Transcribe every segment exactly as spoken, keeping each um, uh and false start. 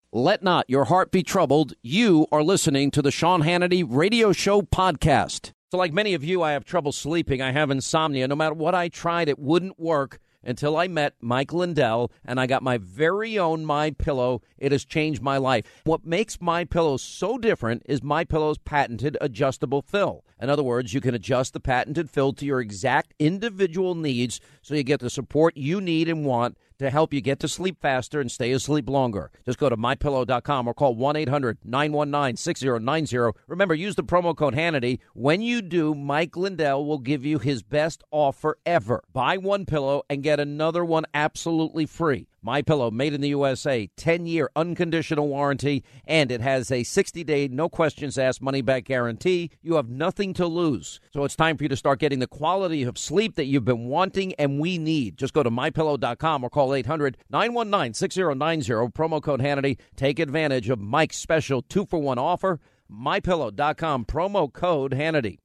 Let not your heart be troubled. You are listening to the Sean Hannity Radio Show podcast. So like many of you, I have trouble sleeping. I have insomnia. No matter what I tried, it wouldn't work until I met Mike Lindell, and I got my very own MyPillow. It has changed my life. What makes MyPillow so different is MyPillow's patented adjustable fill. In other words, you can adjust the patented fill to your exact individual needs so you get the support you need and want to help you get to sleep faster and stay asleep longer. Just go to my pillow dot com or call one eight hundred nine one nine six zero nine zero. Remember, use the promo code Hannity. When you do, Mike Lindell will give you his best offer ever. Buy one pillow and get another one absolutely free. MyPillow, made in the U S A, ten-year unconditional warranty, and it has a sixty-day, no-questions-asked money-back guarantee. You have nothing to lose. So it's time for you to start getting the quality of sleep that you've been wanting and we need. Just go to my pillow dot com or call eight hundred nine one nine six zero nine zero. Promo code Hannity. Take advantage of Mike's special two-for-one offer. my pillow dot com, promo code Hannity.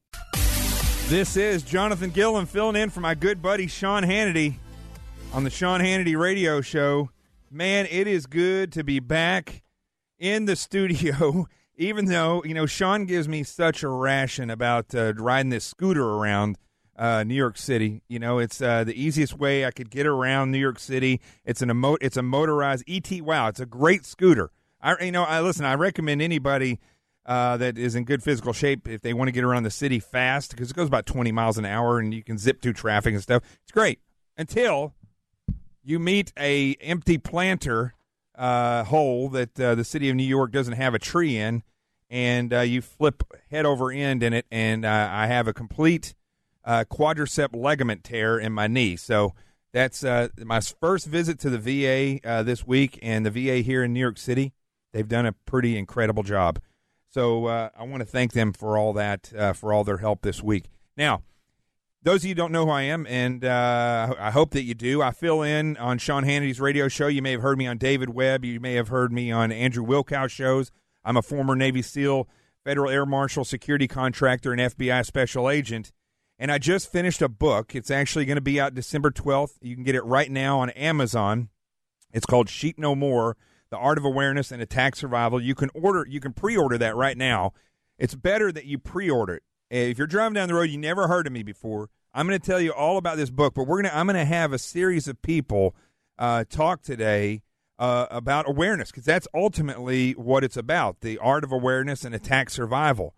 This is Jonathan Gillen filling in for my good buddy Sean Hannity on the Sean Hannity Radio Show. Man, it is good to be back in the studio, even though, you know, Sean gives me such a ration about uh, riding this scooter around uh, New York City. You know, it's uh, the easiest way I could get around New York City. It's an emo- it's a motorized E T Wow. It's a great scooter. I, you know, I listen, I recommend anybody uh, that is in good physical shape if they want to get around the city fast, because it goes about twenty miles an hour and you can zip through traffic and stuff. It's great until you meet a empty planter uh, hole that uh, the city of New York doesn't have a tree in, and uh, you flip head over end in it, and uh, I have a complete uh, quadricep ligament tear in my knee. So that's uh, my first visit to the V A uh, this week, and the V A here in New York City, they've done a pretty incredible job. So uh, I want to thank them for all that, uh, for all their help this week. Now, those of you who don't know who I am, and uh, I hope that you do, I fill in on Sean Hannity's radio show. You may have heard me on David Webb. You may have heard me on Andrew Wilkow shows. I'm a former Navy SEAL, Federal Air Marshal, security contractor, and F B I special agent. And I just finished a book. It's actually going to be out December twelfth. You can get it right now on Amazon. It's called Sheep No More, The Art of Awareness and Attack Survival. You can order, you can pre-order that right now. It's better that you pre-order it. If you're driving down the road, you never heard of me before, I'm going to tell you all about this book, but we're going to I'm going to have a series of people uh, talk today uh, about awareness, because that's ultimately what it's about, the art of awareness and attack survival.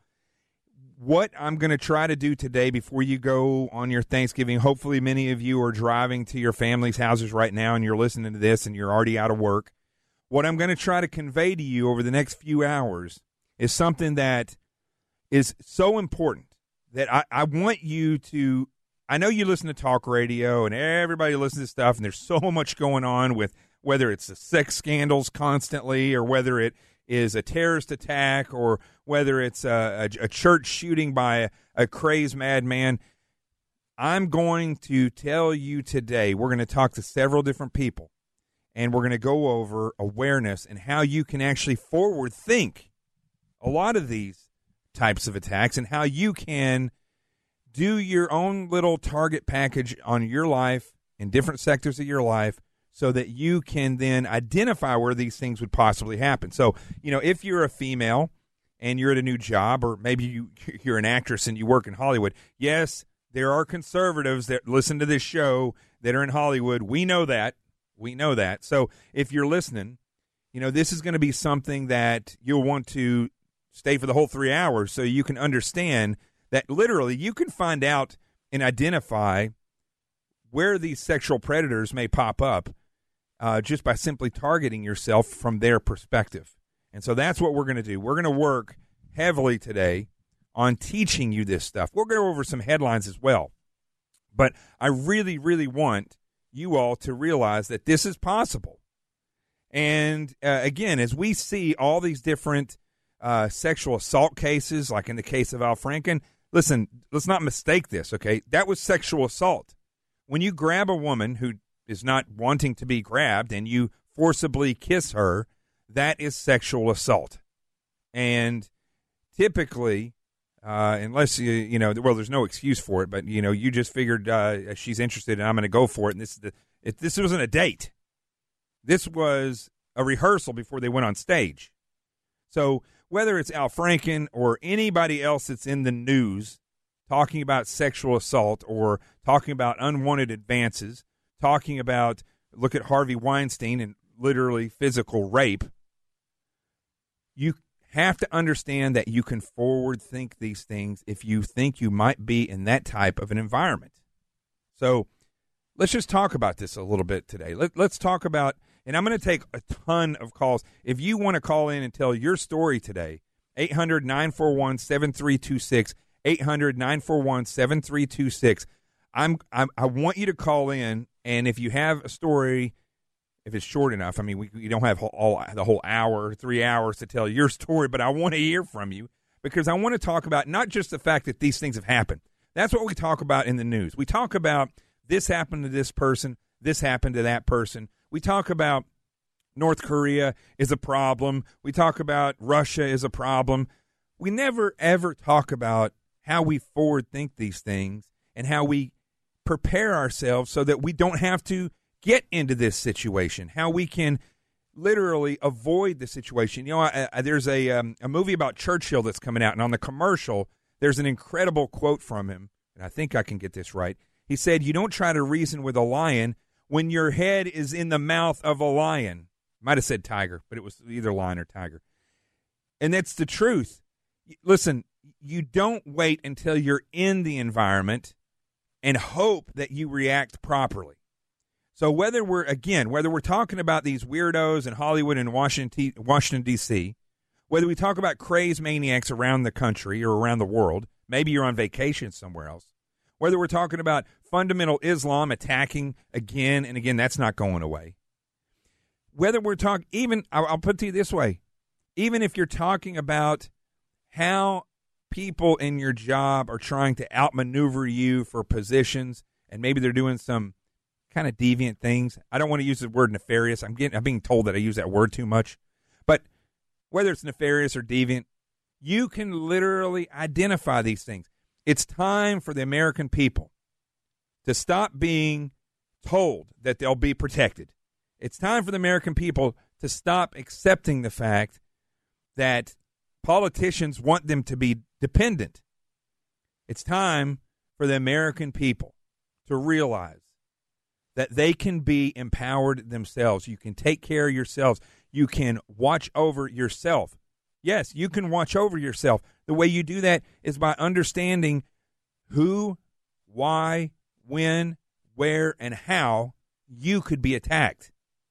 What I'm going to try to do today before you go on your Thanksgiving, hopefully many of you are driving to your family's houses right now and you're listening to this and you're already out of work. What I'm going to try to convey to you over the next few hours is something that is so important that I, I want you to, I know you listen to talk radio and everybody listens to stuff, and there's so much going on with whether it's the sex scandals constantly, or whether it is a terrorist attack, or whether it's a, a, a church shooting by a, a crazed madman. I'm going to tell you today, we're going to talk to several different people, and we're going to go over awareness and how you can actually forward think a lot of these types of attacks, and how you can do your own little target package on your life in different sectors of your life so that you can then identify where these things would possibly happen. So, you know, if you're a female and you're at a new job, or maybe you, you're an actress and you work in Hollywood, yes, there are conservatives that listen to this show that are in Hollywood. We know that. We know that. So if you're listening, you know, this is going to be something that you'll want to stay for the whole three hours so you can understand that literally you can find out and identify where these sexual predators may pop up uh, just by simply targeting yourself from their perspective. And so that's what we're going to do. We're going to work heavily today on teaching you this stuff. We're going to go over some headlines as well. But I really, really want you all to realize that this is possible. And uh, again, as we see all these different uh, sexual assault cases, like in the case of Al Franken, listen, let's not mistake this, okay? That was sexual assault. When you grab a woman who is not wanting to be grabbed and you forcibly kiss her, that is sexual assault. And typically, uh, unless, you, you know, well, there's no excuse for it, but, you know, you just figured uh, she's interested and I'm going to go for it, and this, is the, it, this wasn't a date. This was a rehearsal before they went on stage. So whether it's Al Franken or anybody else that's in the news talking about sexual assault or talking about unwanted advances, talking about, look at Harvey Weinstein and literally physical rape, you have to understand that you can forward think these things if you think you might be in that type of an environment. So let's just talk about this a little bit today. Let, let's talk about, and I'm going to take a ton of calls. If you want to call in and tell your story today, eight hundred, nine four one, seven three two six, eight hundred, nine four one, seven three two six. I'm, I'm, I want you to call in, and if you have a story, if it's short enough, I mean, we, we don't have all, the whole hour, three hours to tell your story, but I want to hear from you because I want to talk about not just the fact that these things have happened. That's what we talk about in the news. We talk about this happened to this person, this happened to that person. We talk about North Korea is a problem. We talk about Russia is a problem. We never, ever talk about how we forward think these things and how we prepare ourselves so that we don't have to get into this situation, how we can literally avoid the situation. You know, I, I, there's a, um, a movie about Churchill that's coming out, and on the commercial, there's an incredible quote from him, and I think I can get this right. He said, "You don't try to reason with a lion when your head is in the mouth of a lion." Might have said tiger, but it was either lion or tiger. And that's the truth. Listen, you don't wait until you're in the environment and hope that you react properly. So whether we're, again, whether we're talking about these weirdos in Hollywood and Washington, Washington, D C, whether we talk about crazed maniacs around the country or around the world, maybe you're on vacation somewhere else, whether we're talking about fundamental Islam attacking again and again, that's not going away. Whether we're talking, even, I'll, I'll put it to you this way, even if you're talking about how people in your job are trying to outmaneuver you for positions, and maybe they're doing some kind of deviant things. I don't want to use the word nefarious. I'm getting, I'm being told that I use that word too much. But whether it's nefarious or deviant, you can literally identify these things. It's time for the American people to stop being told that they'll be protected. It's time for the American people to stop accepting the fact that politicians want them to be dependent. It's time for the American people to realize that they can be empowered themselves. You can take care of yourselves. You can watch over yourself. Yes, you can watch over yourself. The way you do that is by understanding who, why, when, where, and how you could be attacked.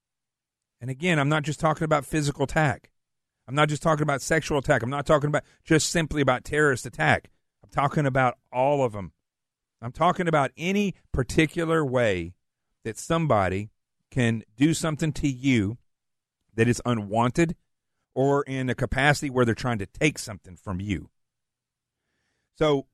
And again, I'm not just talking about physical attack. I'm not just talking about sexual attack. I'm not talking about just simply about terrorist attack. I'm talking about all of them. I'm talking about any particular way that somebody can do something to you that is unwanted or in a capacity where they're trying to take something from you. So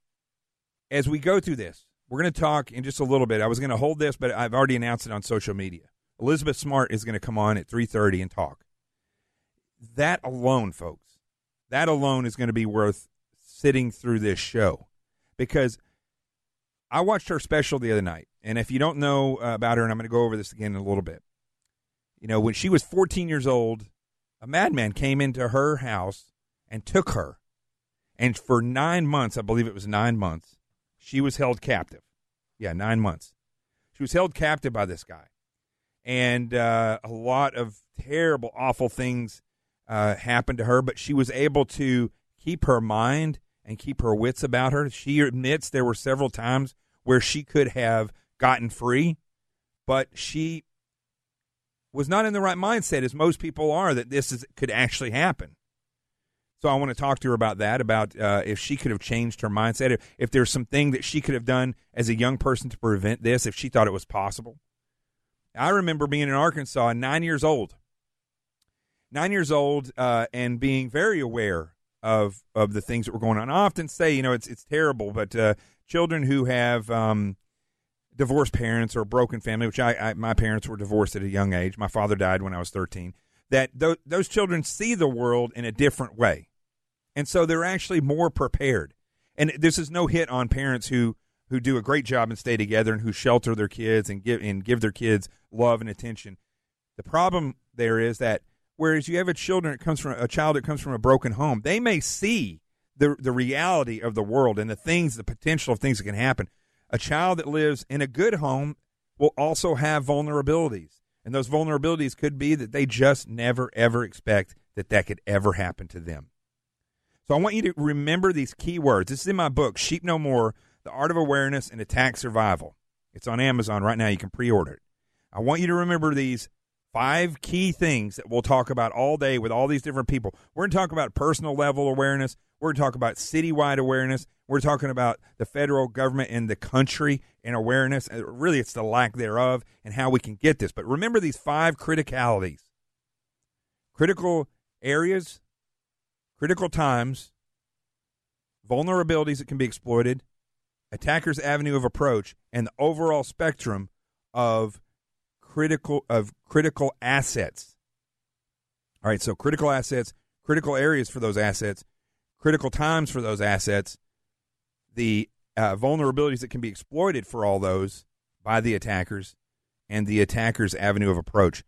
as we go through this, we're going to talk in just a little bit. I was going to hold this, but I've already announced it on social media. Elizabeth Smart is going to come on at three thirty and talk. That alone, folks, that alone is going to be worth sitting through this show, because I watched her special the other night, and if you don't know uh, about her, and I'm going to go over this again in a little bit, you know, when she was fourteen years old, a madman came into her house and took her, and for nine months, I believe it was nine months, she was held captive. Yeah, nine months. She was held captive by this guy. And uh, a lot of terrible, awful things uh, happened to her, but she was able to keep her mind and keep her wits about her. She admits there were several times where she could have gotten free, but she was not in the right mindset, as most people are, that this is, could actually happen. So I want to talk to her about that, about uh, if she could have changed her mindset, if, if there's something that she could have done as a young person to prevent this, if she thought it was possible. I remember being in Arkansas, nine years old, nine years old, uh, and being very aware of of the things that were going on. I often say, you know, it's it's terrible, but uh, children who have um, divorced parents or a broken family, which I, I my parents were divorced at a young age. My father died when I was thirteen. That th- those children see the world in a different way, and so they're actually more prepared. And this is no hit on parents who. who do a great job and stay together and who shelter their kids and give and give their kids love and attention. The problem there is that whereas you have a children, it comes from a child that comes from a broken home, they may see the the reality of the world and the things, the potential of things that can happen. A child that lives in a good home will also have vulnerabilities, and those vulnerabilities could be that they just never ever expect that that could ever happen to them. So I want you to remember these key words. This is in my book, Sheep No More: The Art of Awareness and Attack Survival. It's on Amazon right now. You can pre-order it. I want you to remember these five key things that we'll talk about all day with all these different people. We're going to talk about personal level awareness. We're going to talk about citywide awareness. We're talking about the federal government and the country and awareness. Really, it's the lack thereof and how we can get this. But remember these five criticalities. Critical areas, critical times, vulnerabilities that can be exploited, attacker's avenue of approach, and the overall spectrum of critical of critical assets. All right, so critical assets, critical areas for those assets, critical times for those assets, the uh, vulnerabilities that can be exploited for all those by the attackers, and the attacker's avenue of approach.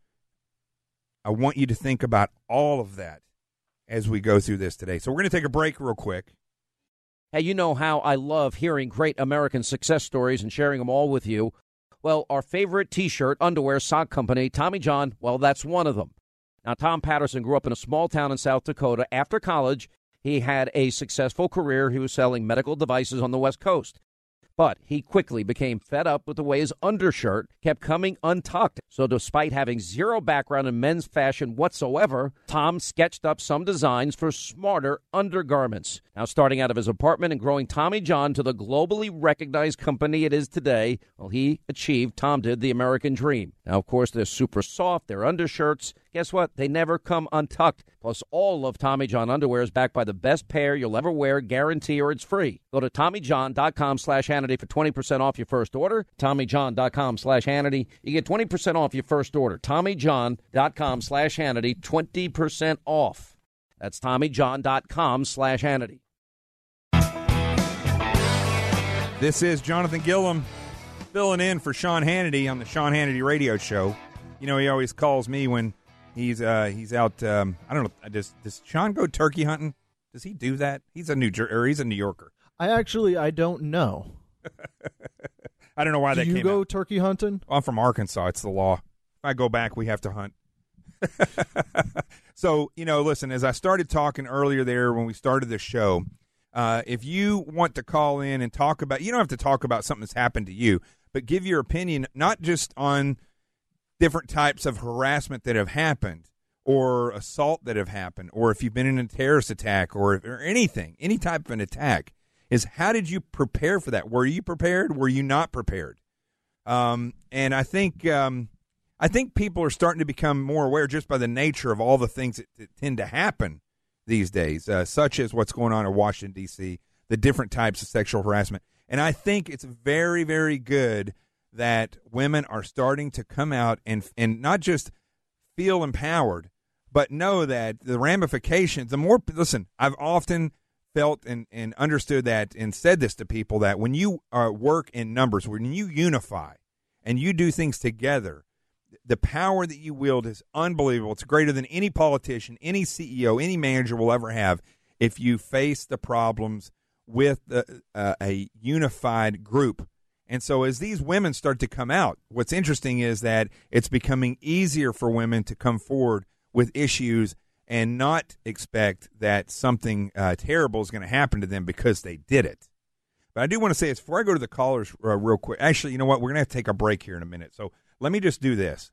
I want you to think about all of that as we go through this today. So we're going to take a break real quick. Hey, you know how I love hearing great American success stories and sharing them all with you. Well, our favorite T-shirt, underwear, sock company, Tommy John, well, that's one of them. Now, Tom Patterson grew up in a small town in South Dakota. After college, he had a successful career. He was selling medical devices on the West Coast. But he quickly became fed up with the way his undershirt kept coming untucked. So despite having zero background in men's fashion whatsoever, Tom sketched up some designs for smarter undergarments. Now, starting out of his apartment and growing Tommy John to the globally recognized company it is today, well, he achieved, Tom did, the American dream. Now, of course, they're super soft. They're undershirts. Guess what? They never come untucked. Plus, all of Tommy John underwear is backed by the best pair you'll ever wear, guarantee, or it's free. Go to TommyJohn.com slash Hannity for twenty percent off your first order. TommyJohn.com slash Hannity. You get twenty percent off your first order. TommyJohn.com slash Hannity, twenty percent off. That's TommyJohn.com slash Hannity. This is Jonathan Gilliam filling in for Sean Hannity on the Sean Hannity Radio Show. You know, he always calls me when he's uh, he's out. Um, I don't know. Does does Sean go turkey hunting? Does he do that? He's a New Jer- or he's a New Yorker. I actually I don't know. I don't know why do that you came go out. turkey hunting? I'm from Arkansas. It's the law. If I go back, we have to hunt. So, you know, listen, as I started talking earlier there when we started the show, uh, if you want to call in and talk about, you don't have to talk about something that's happened to you, but give your opinion, not just on different types of harassment that have happened or assault that have happened, or if you've been in a terrorist attack or, or anything, any type of an attack, is how did you prepare for that? Were you prepared? Were you not prepared? Um, and I think um, I think people are starting to become more aware just by the nature of all the things that, that tend to happen these days, uh, such as what's going on in Washington, D C, the different types of sexual harassment. And I think it's very, very good that women are starting to come out and and not just feel empowered, but know that the ramifications, the more, listen, I've often felt and, and understood that and said this to people, that when you uh, work in numbers, when you unify and you do things together, the power that you wield is unbelievable. It's greater than any politician, any C E O, any manager will ever have if you face the problems with the, uh, a unified group. And so as these women start to come out, what's interesting is that it's becoming easier for women to come forward with issues and not expect that something uh, terrible is going to happen to them because they did it. But I do want to say this before I go to the callers uh, real quick. Actually, you know what? We're going to have to take a break here in a minute. So let me just do this.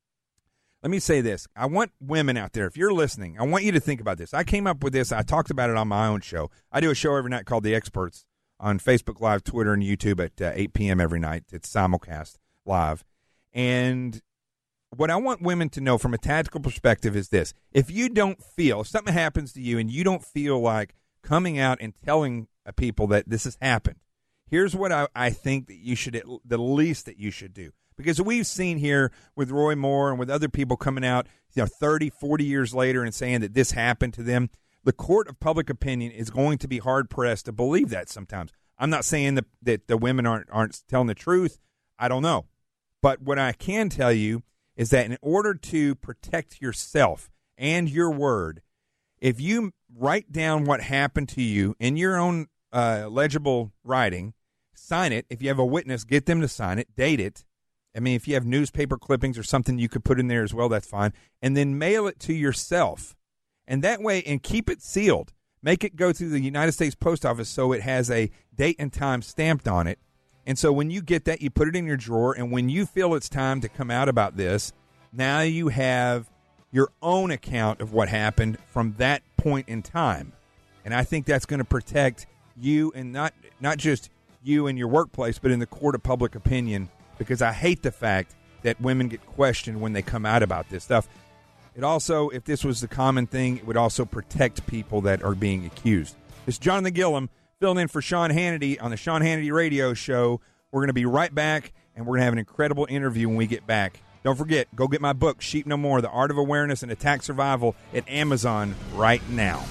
Let me say this. I want women out there, if you're listening, I want you to think about this. I came up with this. I talked about it on my own show. I do a show every night called The Experts on Facebook Live, Twitter, and YouTube at uh, eight p.m. every night. It's simulcast live. And what I want women to know from a tactical perspective is this. If you don't feel, if something happens to you and you don't feel like coming out and telling people that this has happened, here's what I, I think that you should, the least that you should do. Because we've seen here with Roy Moore and with other people coming out, you know, thirty, forty years later and saying that this happened to them, the court of public opinion is going to be hard-pressed to believe that sometimes. I'm not saying that, that the women aren't aren't telling the truth. I don't know. But what I can tell you is that in order to protect yourself and your word, if you write down what happened to you in your own uh, legible writing, sign it. If you have a witness, get them to sign it, date it. I mean, if you have newspaper clippings or something you could put in there as well, that's fine. And then mail it to yourself. And that way, and keep it sealed. Make it go through the United States Post Office so it has a date and time stamped on it. And so when you get that, you put it in your drawer. And when you feel it's time to come out about this, now you have your own account of what happened from that point in time. And I think that's going to protect you, and not not just you in your workplace, but in the court of public opinion, because I hate the fact that women get questioned when they come out about this stuff. It also, if this was the common thing, it would also protect people that are being accused. This is Jonathan Gillum filling in for Sean Hannity on the Sean Hannity Radio Show. We're going to be right back, and we're going to have an incredible interview when we get back. Don't forget, go get my book, Sheep No More, The Art of Awareness and Attack Survival, at Amazon right now.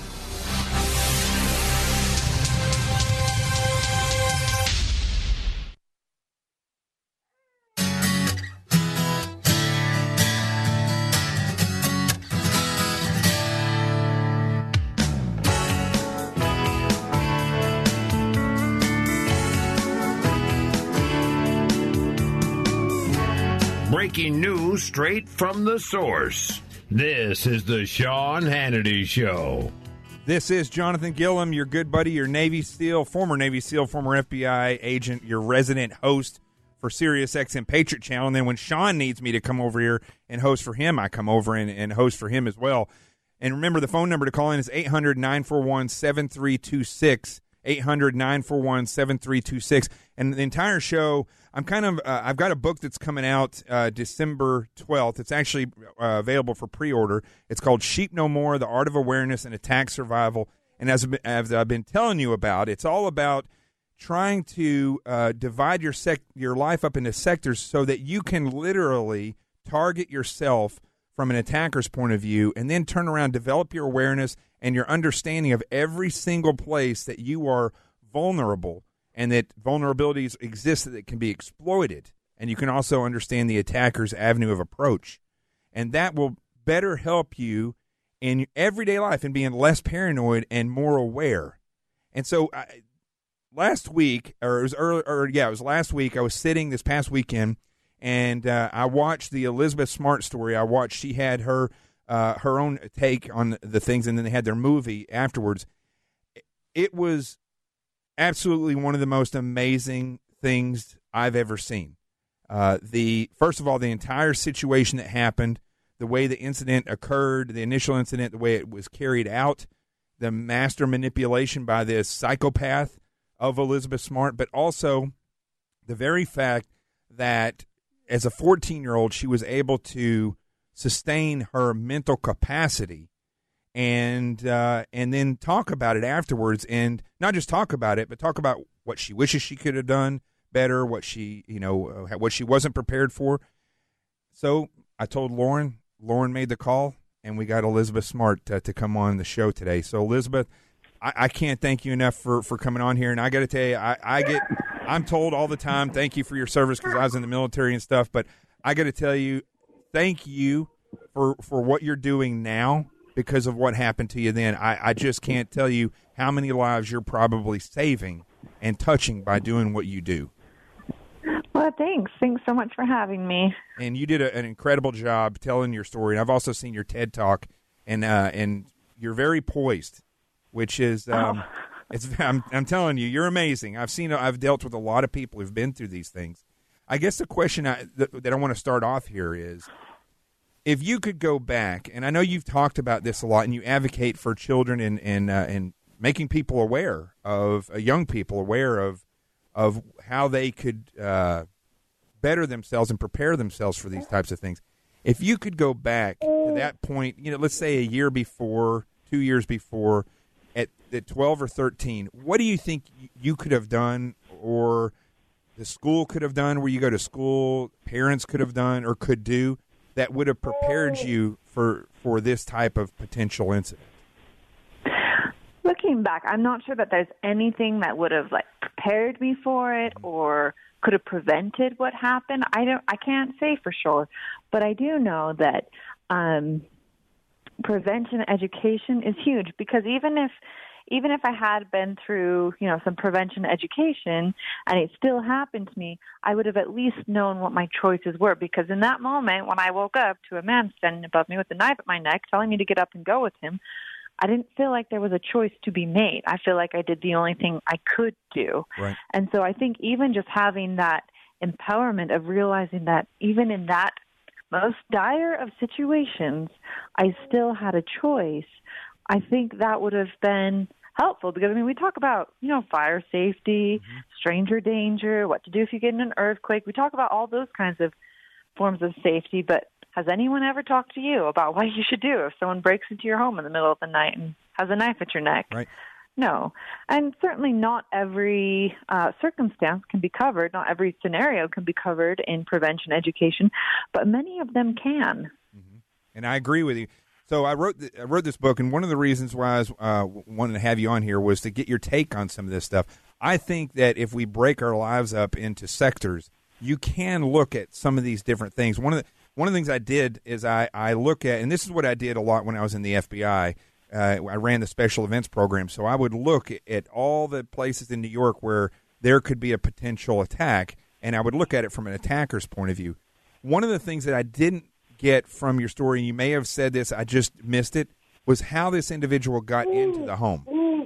Breaking news straight from the source. This is the Sean Hannity Show. This is Jonathan Gillum, your good buddy, your Navy SEAL, former Navy SEAL, former F B I agent, your resident host for Sirius X M Patriot Channel. And then when Sean needs me to come over here and host for him, I come over and, and host for him as well. And remember, the phone number to call in is eight hundred, nine four one, seven three two six, eight hundred, nine four one, seven three two six. And the entire show, I'm kind of, uh, I've got a book that's coming out uh, December twelfth. It's actually uh, available for pre-order. It's called Sheep No More, The Art of Awareness and Attack Survival. And as, as I've been telling you about, it's all about trying to uh, divide your sec- your life up into sectors so that you can literally target yourself from an attacker's point of view, and then turn around, develop your awareness and your understanding of every single place that you are vulnerable, and that vulnerabilities exist that can be exploited. And you can also understand the attacker's avenue of approach. And that will better help you in your everyday life and being less paranoid and more aware. And so I, last week, or it was early, or yeah, it was last week, I was sitting this past weekend, and uh, I watched the Elizabeth Smart story. I watched, she had her, uh, her own take on the things, and then they had their movie afterwards. It was absolutely one of the most amazing things I've ever seen. Uh, the first of all, the entire situation that happened, the way the incident occurred, the initial incident, the way it was carried out, the master manipulation by this psychopath of Elizabeth Smart, but also the very fact that as a fourteen-year-old, she was able to sustain her mental capacity and uh, and then talk about it afterwards, and not just talk about it, but talk about what she wishes she could have done better, what she, you know, uh, what she wasn't prepared for. So I told Lauren. Lauren made the call, and we got Elizabeth Smart to, to come on the show today. So Elizabeth, I, I can't thank you enough for, for coming on here. And I got to tell you, I, I get, I'm told all the time, thank you for your service because I was in the military and stuff. But I got to tell you, thank you for for what you're doing now. Because of what happened to you then, I, I just can't tell you how many lives you're probably saving and touching by doing what you do. Well, thanks. Thanks so much for having me. And you did a, an incredible job telling your story. And I've also seen your TED Talk, and uh, and you're very poised, which is um, oh. it's. I'm, I'm telling you, you're amazing. I've seen. I've dealt with a lot of people who've been through these things. I guess the question I, that, that I want to start off here is, if you could go back, and I know you've talked about this a lot, and you advocate for children and and uh, and making people aware of uh, young people aware of of how they could uh, better themselves and prepare themselves for these types of things. If you could go back to that point, you know, let's say a year before, two years before, at, at twelve or thirteen, what do you think you could have done, or the school could have done, where you go to school, parents could have done or could do, that would have prepared you for, for this type of potential incident? Looking back, I'm not sure that there's anything that would have like prepared me for it or could have prevented what happened. I don't. I can't say for sure, but I do know that um, prevention education is huge, because even if even if I had been through, you know, some prevention education and it still happened to me, I would have at least known what my choices were. Because in that moment, when I woke up to a man standing above me with a knife at my neck telling me to get up and go with him, I didn't feel like there was a choice to be made. I feel like I did the only thing I could do. Right. And so I think even just having that empowerment of realizing that even in that most dire of situations, I still had a choice, I think that would have been helpful. Because, I mean, we talk about, you know, fire safety, mm-hmm. stranger danger, what to do if you get in an earthquake. We talk about all those kinds of forms of safety, but has anyone ever talked to you about what you should do if someone breaks into your home in the middle of the night and has a knife at your neck? Right. No. And certainly not every uh, circumstance can be covered. Not every scenario can be covered in prevention education, but many of them can. Mm-hmm. And I agree with you. So I wrote th- I wrote this book, and one of the reasons why I was, uh, wanted to have you on here was to get your take on some of this stuff. I think that if we break our lives up into sectors, you can look at some of these different things. One of the one of the things I did is I, I look at, and this is what I did a lot when I was in the F B I. Uh, I ran the special events program, so I would look at all the places in New York where there could be a potential attack, and I would look at it from an attacker's point of view. One of the things that I didn't get from your story, and you may have said this, I just missed it, was how this individual got into the home.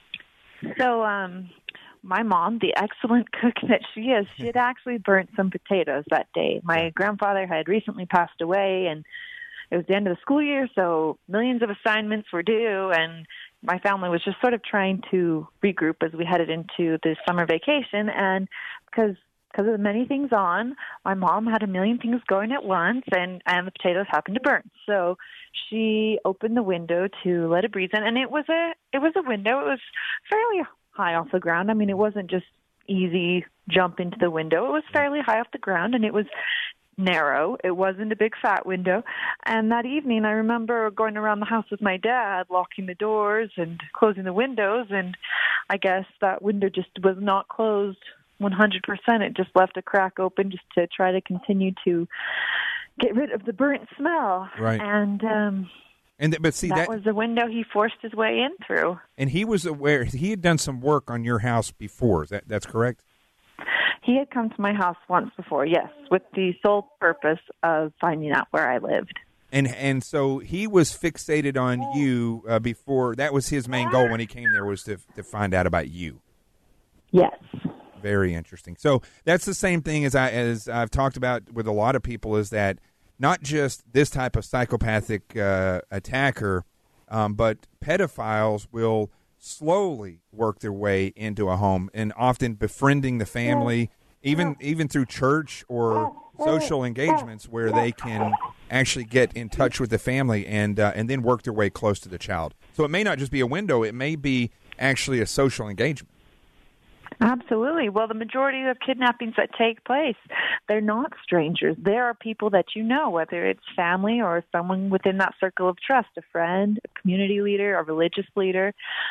So um, my mom, the excellent cook that she is, she had actually burnt some potatoes that day. My grandfather had recently passed away, and it was the end of the school year, so millions of assignments were due, and my family was just sort of trying to regroup as we headed into the summer vacation. And because because of the many things on, my mom had a million things going at once, and, and the potatoes happened to burn. So she opened the window to let a breeze in, and it was a it was a window. It was fairly high off the ground. I mean, it wasn't just easy jump into the window. It was fairly high off the ground, and it was narrow. It wasn't a big fat window. And that evening, I remember going around the house with my dad, locking the doors and closing the windows, and I guess that window just was not closed one hundred percent. It just left a crack open just to try to continue to get rid of the burnt smell. Right. And um, and th- but see that, that was the window he forced his way in through. And he was aware. He had done some work on your house before. Is that that's correct? He had come to my house once before, yes, with the sole purpose of finding out where I lived. And and so he was fixated on you uh, before. That was his main goal when he came there, was to to find out about you. Yes. Very interesting. So that's the same thing as I as I've talked about with a lot of people, is that not just this type of psychopathic uh, attacker, um, but pedophiles will slowly work their way into a home, and often befriending the family, even even through church or social engagements, where they can actually get in touch with the family and uh, and then work their way close to the child. So it may not just be a window; it may be actually a social engagement. Absolutely. Well, the majority of kidnappings that take place, they're not strangers. There are people that you know, whether it's family or someone within that circle of trust, a friend, a community leader, a religious leader.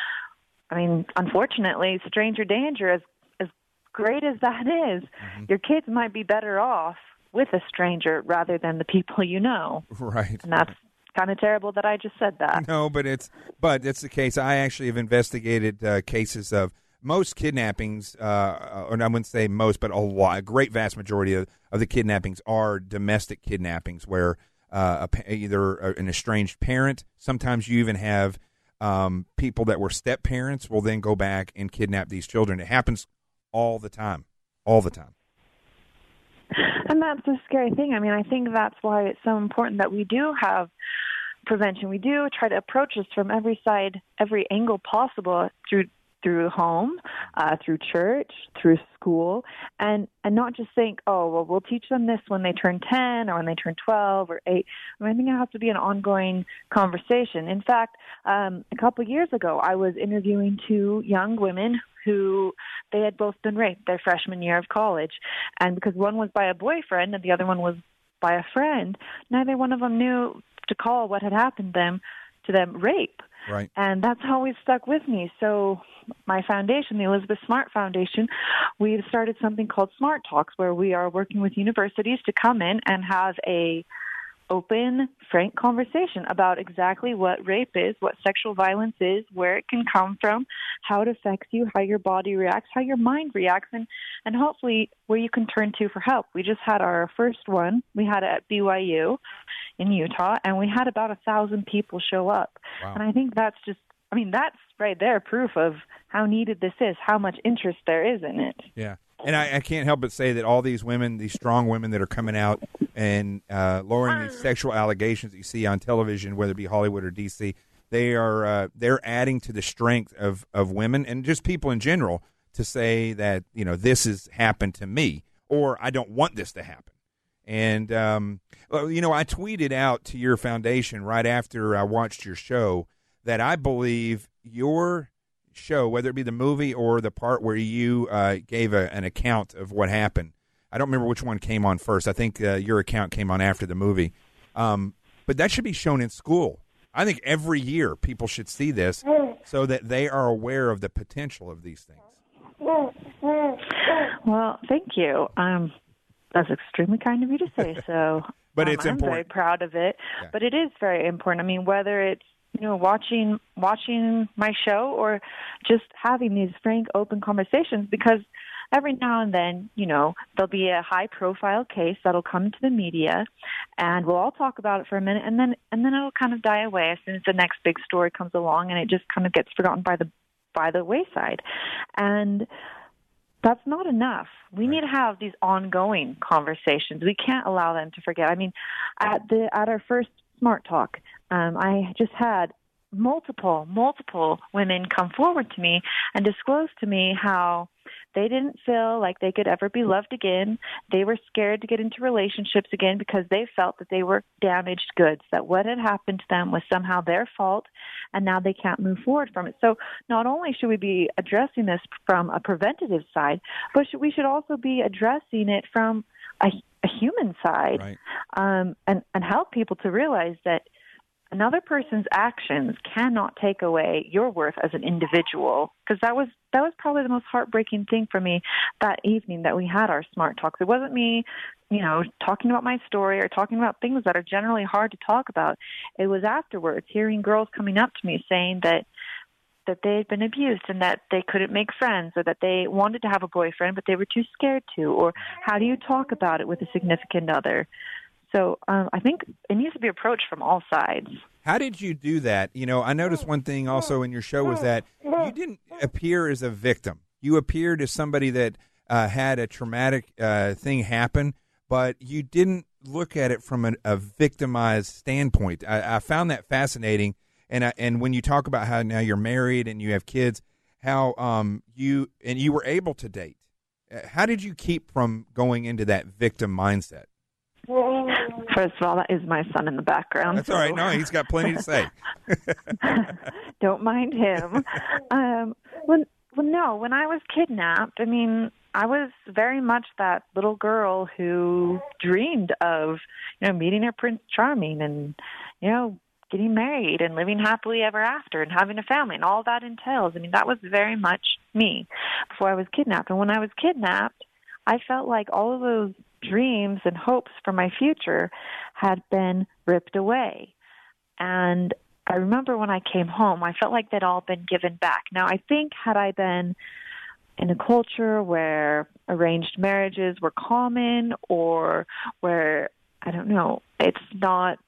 I mean, unfortunately, stranger danger, as, as great as that is, mm-hmm. your kids might be better off with a stranger rather than the people you know. Right. And that's kind of terrible that I just said that. No, but it's but it's the case. I actually have investigated uh, cases of most kidnappings, uh, or I wouldn't say most, but a lot, a great vast majority of, of the kidnappings are domestic kidnappings, where uh, a, either an estranged parent, sometimes you even have um, people that were step parents will then go back and kidnap these children. It happens all the time, all the time. And that's the scary thing. I mean, I think that's why it's so important that we do have prevention. We do try to approach this from every side, every angle possible, through through home, uh, through church, through school, and, and not just think, oh, well, we'll teach them this when they turn ten or when they turn twelve or eight. I mean, I think it has to be an ongoing conversation. In fact, um, a couple of years ago, I was interviewing two young women who they had both been raped their freshman year of college. And because one was by a boyfriend and the other one was by a friend, neither one of them knew to call what had happened to them, to them rape. Right. And that's always stuck with me. So my foundation, the Elizabeth Smart Foundation, we've started something called Smart Talks, where we are working with universities to come in and have a open, frank conversation about exactly what rape is, what sexual violence is, where it can come from, how it affects you, how your body reacts, how your mind reacts, and, and hopefully where you can turn to for help. We just had our first one. We had it at B Y U in Utah, and we had about a thousand people show up. Wow. And I think that's just, I mean, that's right there proof of how needed this is, how much interest there is in it. Yeah. And I, I can't help but say that all these women, these strong women that are coming out and uh, lowering these sexual allegations that you see on television, whether it be Hollywood or D C, they are uh, they're adding to the strength of, of women and just people in general to say that, you know, this has happened to me, or I don't want this to happen. And, um, well, you know, I tweeted out to your foundation right after I watched your show that I believe your show, whether it be the movie or the part where you uh, gave a, an account of what happened. I don't remember which one came on first. I think uh, your account came on after the movie. Um, but that should be shown in school. I think every year people should see this so that they are aware of the potential of these things. Well, thank you. Um, that's extremely kind of you to say so. But um, it's I'm important. very proud of it. Yeah. But it is very important. I mean, whether it's, you know, watching watching my show or just having these frank, open conversations, because every now and then, you know, there'll be a high-profile case that'll come to the media, and we'll all talk about it for a minute, and then and then it'll kind of die away as soon as the next big story comes along, and it just kind of gets forgotten by the by the wayside. And that's not enough. We Right. need to have these ongoing conversations. We can't allow them to forget. I mean, at the at our first Smart Talk, um, I just had multiple, multiple women come forward to me and disclose to me how they didn't feel like they could ever be loved again. They were scared to get into relationships again because they felt that they were damaged goods, that what had happened to them was somehow their fault, and now they can't move forward from it. So not only should we be addressing this from a preventative side, but should, we should also be addressing it from a, a human side, Right. um, and, and help people to realize that another person's actions cannot take away your worth as an individual. Because that was that was probably the most heartbreaking thing for me that evening that we had our Smart Talks. It wasn't me, you know, talking about my story or talking about things that are generally hard to talk about. It was afterwards, hearing girls coming up to me saying that that they had been abused and that they couldn't make friends, or that they wanted to have a boyfriend but they were too scared to, or how do you talk about it with a significant other? So um, I think it needs to be approached from all sides. How did you do that? You know, I noticed one thing also in your show was that you didn't appear as a victim. You appeared as somebody that uh, had a traumatic uh, thing happen, but you didn't look at it from a, a victimized standpoint. I, I found that fascinating. And I, and when you talk about how now you're married and you have kids, how um you and you were able to date, how did you keep from going into that victim mindset? First of all, that is my son in the background. That's so. all right. No, he's got plenty to say. Don't mind him. Um, when, well, no, when I was kidnapped, I mean, I was very much that little girl who dreamed of, you know, meeting her Prince Charming and, you know, getting married and living happily ever after and having a family and all that entails. I mean, that was very much me before I was kidnapped. And when I was kidnapped, I felt like all of those dreams and hopes for my future had been ripped away. And I remember when I came home, I felt like they'd all been given back. Now, I think had I been in a culture where arranged marriages were common, or where, I don't know, it's not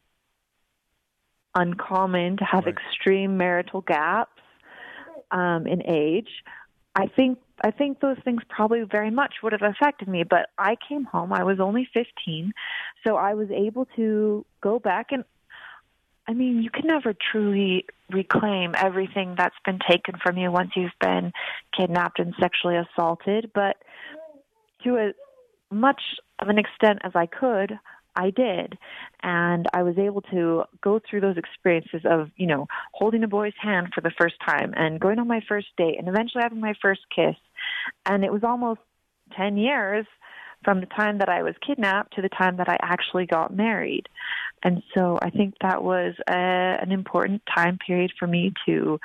uncommon to have Right. extreme marital gaps um, in age, I think I think those things probably very much would have affected me. But I came home, I was only fifteen, so I was able to go back and, I mean, you can never truly reclaim everything that's been taken from you once you've been kidnapped and sexually assaulted, but to as much of an extent as I could, I did. And I was able to go through those experiences of, you know, holding a boy's hand for the first time and going on my first date and eventually having my first kiss. And it was almost ten years from the time that I was kidnapped to the time that I actually got married. And so I think that was a, an important time period for me to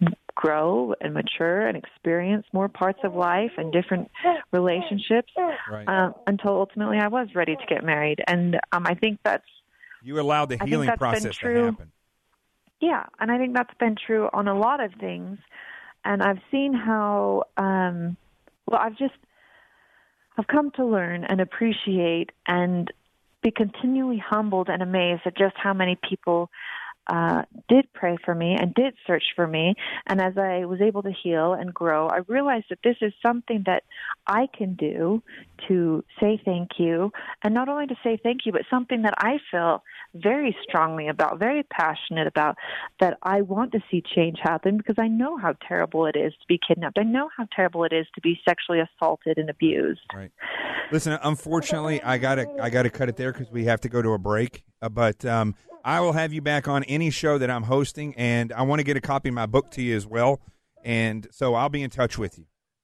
grow and mature and experience more parts of life and different relationships Right. um, until ultimately I was ready to get married. And um, I think that's You allowed the I think healing that's been process to true. happen. Yeah, and I think that's been true on a lot of things. And I've seen how, um, well, I've just, I've come to learn and appreciate and be continually humbled and amazed at just how many people uh, did pray for me and did search for me. And as I was able to heal and grow, I realized that this is something that I can do to say thank you. And not only to say thank you, but something that I feel very strongly about, very passionate about, that I want to see change happen because I know how terrible it is to be kidnapped. I know how terrible it is to be sexually assaulted and abused. Right. Listen, unfortunately, I gotta I gotta cut it there because we have to go to a break. Uh, but um, I will have you back on any show that I'm hosting, and I want to get a copy of my book to you as well. And so I'll be in touch with you.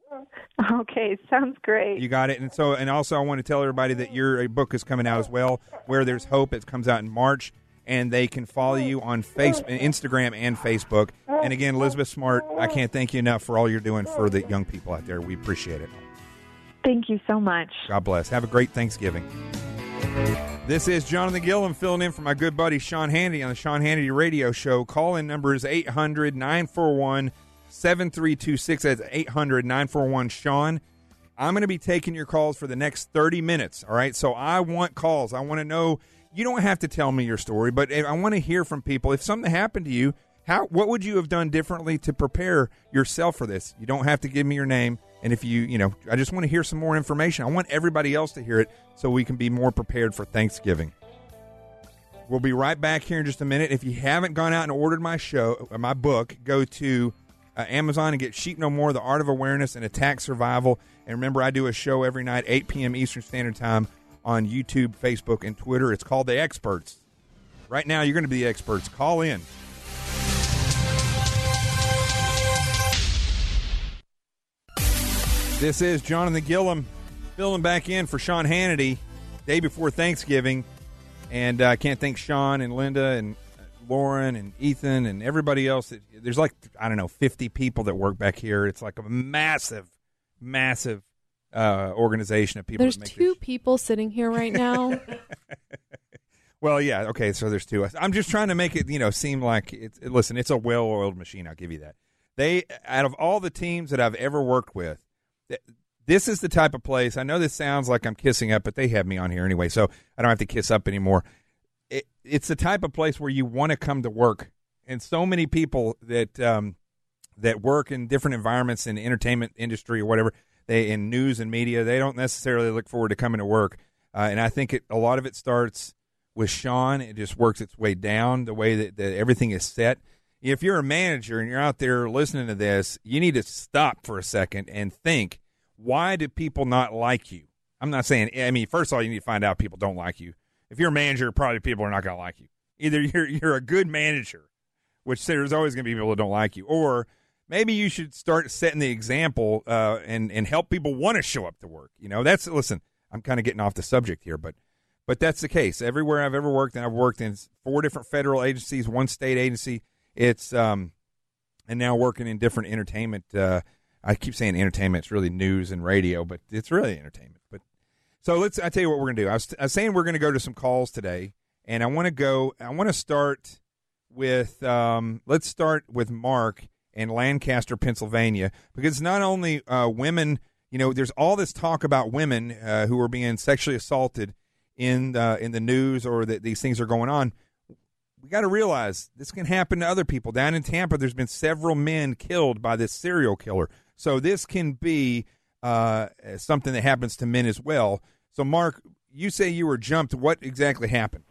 Okay, sounds great. You got it. And so, and also, I want to tell everybody that your book is coming out as well. Where There's Hope. It comes out in March, and they can follow you on Facebook, Instagram, and Facebook. And again, Elizabeth Smart, I can't thank you enough for all you're doing for the young people out there. We appreciate it. Thank you so much. God bless. Have a great Thanksgiving. This is Jonathan Gillum filling in for my good buddy Sean Hannity on the Sean Hannity Radio Show. Call-in number is eight hundred, nine four one, seven three two six. That's eight hundred, nine four one, Sean. I'm going to be taking your calls for the next thirty minutes, all right? So I want calls. I want to know. You don't have to tell me your story, but I want to hear from people. If something happened to you, how what would you have done differently to prepare yourself for this? You don't have to give me your name. And if you, you know, I just want to hear some more information. I want everybody else to hear it so we can be more prepared for Thanksgiving. We'll be right back here in just a minute. If you haven't gone out and ordered my show, my book, go to uh, Amazon and get Sheep No More, The Art of Awareness and Attack Survival. And remember, I do a show every night, eight p.m. Eastern Standard Time on YouTube, Facebook, and Twitter. It's called The Experts. Right now, you're going to be the experts. Call in. This is Jonathan Gillum filling back in for Sean Hannity, day before Thanksgiving. And I uh, can't thank Sean and Linda and Lauren and Ethan and everybody else. That, there's like, I don't know, fifty people that work back here. It's like a massive, massive uh, organization of people. There's that make two this. people sitting here right now. Well, yeah, okay, so there's two. I'm just trying to make it, you know, seem like, it's, listen, it's a well-oiled machine, I'll give you that. They, out of all the teams that I've ever worked with, this is the type of place, I know this sounds like I'm kissing up, but they have me on here anyway, so I don't have to kiss up anymore. It, it's the type of place where you want to come to work. And so many people that um, that work in different environments in the entertainment industry or whatever, they in news and media, they don't necessarily look forward to coming to work. Uh, and I think it, a lot of it starts with Sean. It just works its way down, the way that, that everything is set. If you're a manager and you're out there listening to this, you need to stop for a second and think, why do people not like you? I'm not saying, I mean, first of all, you need to find out people don't like you. If you're a manager, probably people are not going to like you. Either you're you're a good manager, which there's always going to be people that don't like you, or maybe you should start setting the example uh, and, and help people want to show up to work. You know, that's, listen, I'm kind of getting off the subject here, but but that's the case. Everywhere I've ever worked, and I've worked in four different federal agencies, one state agency, it's, um, and now working in different entertainment uh I keep saying entertainment. It's really news and radio, but it's really entertainment. But so let's. I tell you what we're going to do. I was, I was saying we're going to go to some calls today, and I want to go. I want to start with. Um, let's start with Mark in Lancaster, Pennsylvania, because not only uh, women. You know, there's all this talk about women uh, who are being sexually assaulted in uh, in the news, or that these things are going on. We got to realize this can happen to other people. Down in Tampa, there's been several men killed by this serial killer. So this can be uh, something that happens to men as well. So, Mark, you say you were jumped. What exactly happened?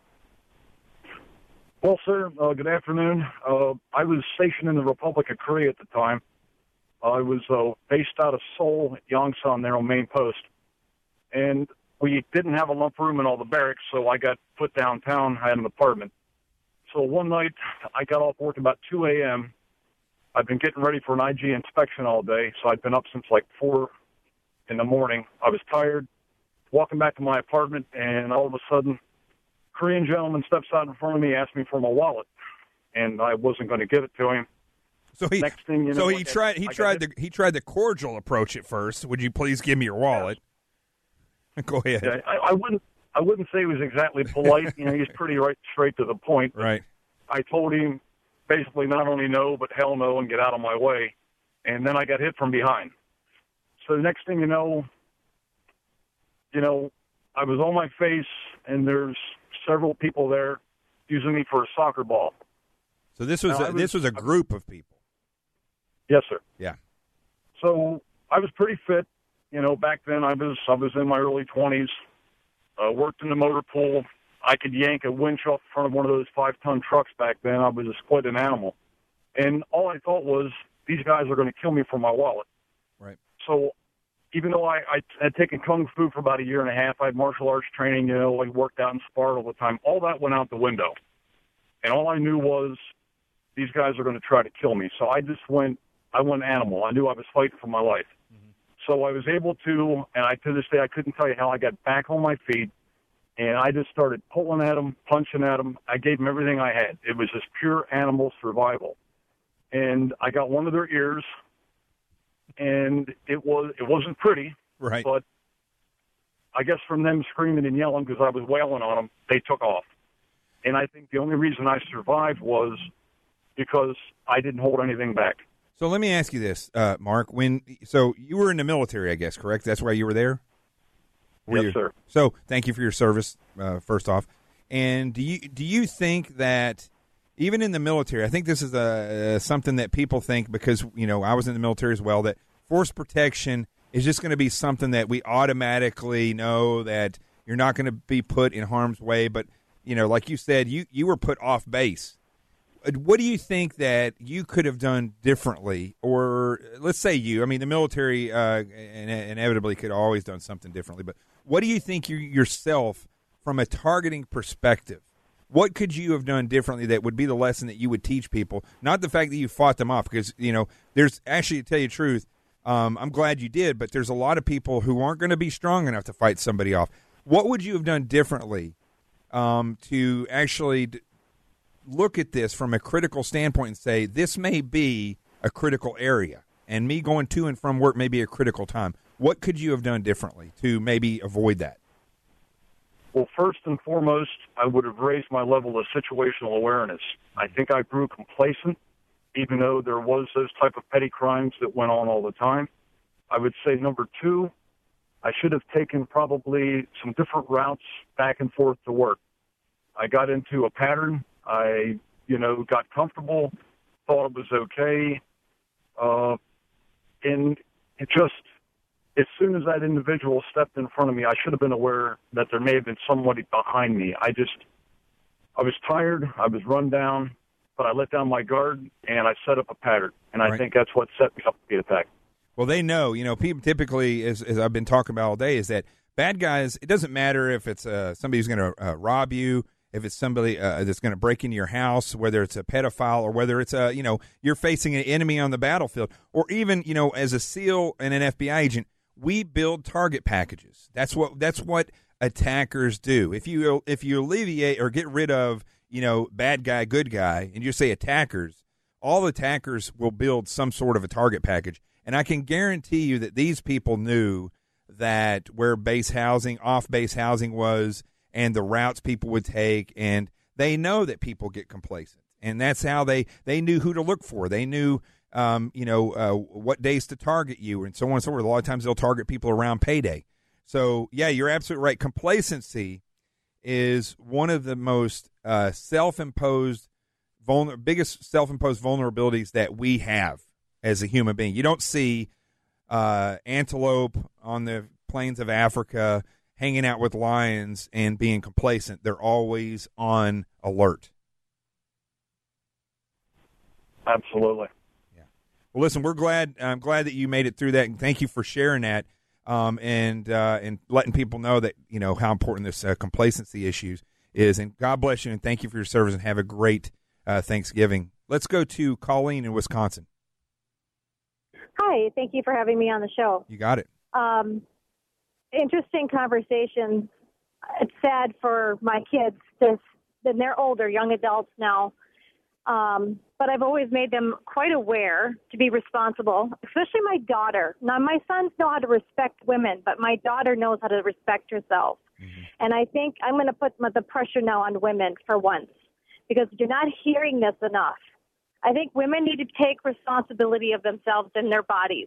Well, sir, uh, good afternoon. Uh, I was stationed in the Republic of Korea at the time. I was uh, based out of Seoul, Yongsan, there on main post. And we didn't have a lump room in all the barracks, so I got put downtown. I had an apartment. So one night, I got off work about two a.m., I've been getting ready for an I G inspection all day, so I'd been up since like four in the morning. I was tired, walking back to my apartment, and all of a sudden, Korean gentleman steps out in front of me, asks me for my wallet, and I wasn't going to give it to him. So he, Next thing you know, so he I got- tried. He I got tried hit- the he tried the cordial approach at first. Would you please give me your wallet? Go ahead. Yeah, I, I wouldn't. I wouldn't say he was exactly polite. You know, he's pretty right, straight to the point. Right. I told him basically not only no, but hell no, and get out of my way. And then I got hit from behind. So the next thing you know, you know, I was on my face, and there's several people there using me for a soccer ball. So this was, Now, a, I was- this was a group of people. Yes, sir. Yeah. So I was pretty fit. You know, back then I was I was in my early twenties. Uh, worked in the motor pool. I could yank a winch off in front of one of those five-ton trucks back then. I was a split an animal. And all I thought was, these guys are going to kill me for my wallet. Right. So even though I, I had taken Kung Fu for about a year and a half, I had martial arts training, you know, I worked out and sparred all the time. All that went out the window. And all I knew was, these guys are going to try to kill me. So I just went, I went animal. I knew I was fighting for my life. So I was able to, and I to this day I couldn't tell you how I got back on my feet, and I just started pulling at them, punching at them. I gave them everything I had. It was just pure animal survival, and I got one of their ears, and it was it wasn't pretty, Right. but I guess from them screaming and yelling because I was wailing on them, they took off. And I think the only reason I survived was because I didn't hold anything back. So let me ask you this, uh, Mark. When so you were in the military, I guess, correct? That's why you were there. Were Yes, you? sir. So thank you for your service, uh, first off. And do you do you think that even in the military, I think this is a, uh, something that people think, because you know I was in the military as well, that force protection is just going to be something that we automatically know that you're not going to be put in harm's way. But you know, like you said, you you were put off base. What do you think that you could have done differently? Or let's say you, I mean, the military uh, inevitably could have always done something differently, but what do you think you yourself, from a targeting perspective, what could you have done differently that would be the lesson that you would teach people? Not the fact that you fought them off, because, you know, there's actually, to tell you the truth, um, I'm glad you did, but there's a lot of people who aren't going to be strong enough to fight somebody off. What would you have done differently um, to actually d- look at this from a critical standpoint and say, this may be a critical area, and me going to and from work may be a critical time? What could you have done differently to maybe avoid that? Well, first and foremost, I would have raised my level of situational awareness. I think I grew complacent, even though there was those type of petty crimes that went on all the time. I would say number two, I should have taken probably some different routes back and forth to work. I got into a pattern. I, you know, got comfortable, thought it was okay, uh, and it just, as soon as that individual stepped in front of me, I should have been aware that there may have been somebody behind me. I just, I was tired, I was run down, but I let down my guard, and I set up a pattern, and I Right. think that's what set me up to be attacked. Well, they know, you know, people typically, as, as I've been talking about all day, is that bad guys, it doesn't matter if it's uh, somebody who's going to uh, rob you, if it's somebody uh, that's going to break into your house, whether it's a pedophile or whether it's a, you know, you're facing an enemy on the battlefield, or even, you know, as a SEAL and an F B I agent, we build target packages. That's what that's what attackers do. If you if you alleviate or get rid of, you know, bad guy, good guy, and you say attackers, all attackers will build some sort of a target package. And I can guarantee you that these people knew that where base housing, off base housing was, and the routes people would take, and they know that people get complacent, and that's how they they knew who to look for. They knew, um, you know, uh, what days to target you, and so on and so forth. A lot of times they'll target people around payday. So yeah, you're absolutely right. Complacency is one of the most uh, self-imposed, vulner- biggest self-imposed vulnerabilities that we have as a human being. You don't see uh, antelope on the plains of Africa hanging out with lions and being complacent. They're always on alert. Absolutely. Yeah. Well, listen, we're glad. I'm glad that you made it through that, and thank you for sharing that, um, and uh, and letting people know that, you know, how important this uh, complacency issues is. And God bless you, and thank you for your service, and have a great uh, Thanksgiving. Let's go to Colleen in Wisconsin. Hi, thank you for having me on the show. You got it. Um, interesting conversation. It's sad for my kids this, and they're older, young adults now. Um, but I've always made them quite aware to be responsible, especially my daughter. Now, my sons know how to respect women, but my daughter knows how to respect herself. Mm-hmm. And I think I'm going to put the pressure now on women for once, because you're not hearing this enough. I think women need to take responsibility of themselves and their bodies.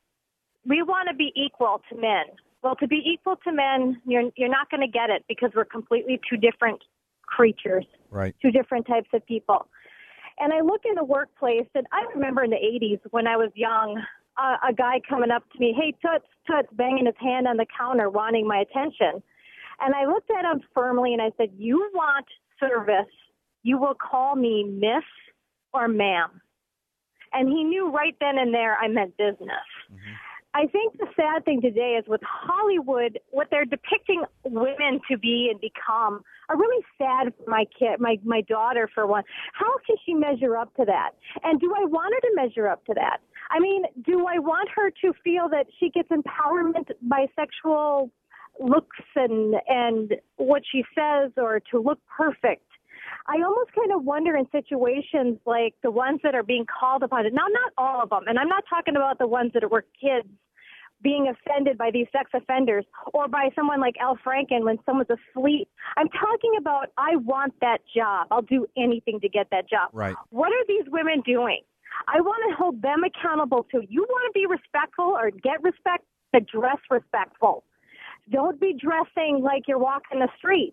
We want to be equal to men. Well, to be equal to men, you're, you're not going to get it, because we're completely two different creatures, right? Two different types of people. And I look in the workplace, and I remember in the eighties when I was young, uh, a guy coming up to me, hey, Toots, Toots, banging his hand on the counter, wanting my attention. And I looked at him firmly, and I said, you want service, you will call me miss or ma'am. And he knew right then and there I meant business. Mm-hmm. I think the sad thing today is with Hollywood, what they're depicting women to be and become are really sad for my kid, my, my daughter, for one. How can she measure up to that? And do I want her to measure up to that? I mean, do I want her to feel that she gets empowerment by sexual looks and, and what she says, or to look perfect? I almost kind of wonder in situations like the ones that are being called upon. Now, not all of them, and I'm not talking about the ones that were kids being offended by these sex offenders, or by someone like Al Franken when someone's asleep. I'm talking about, I want that job. I'll do anything to get that job. Right. What are these women doing? I want to hold them accountable too. You want to be respectful or get respect, to dress respectful. Don't be dressing like you're walking the streets.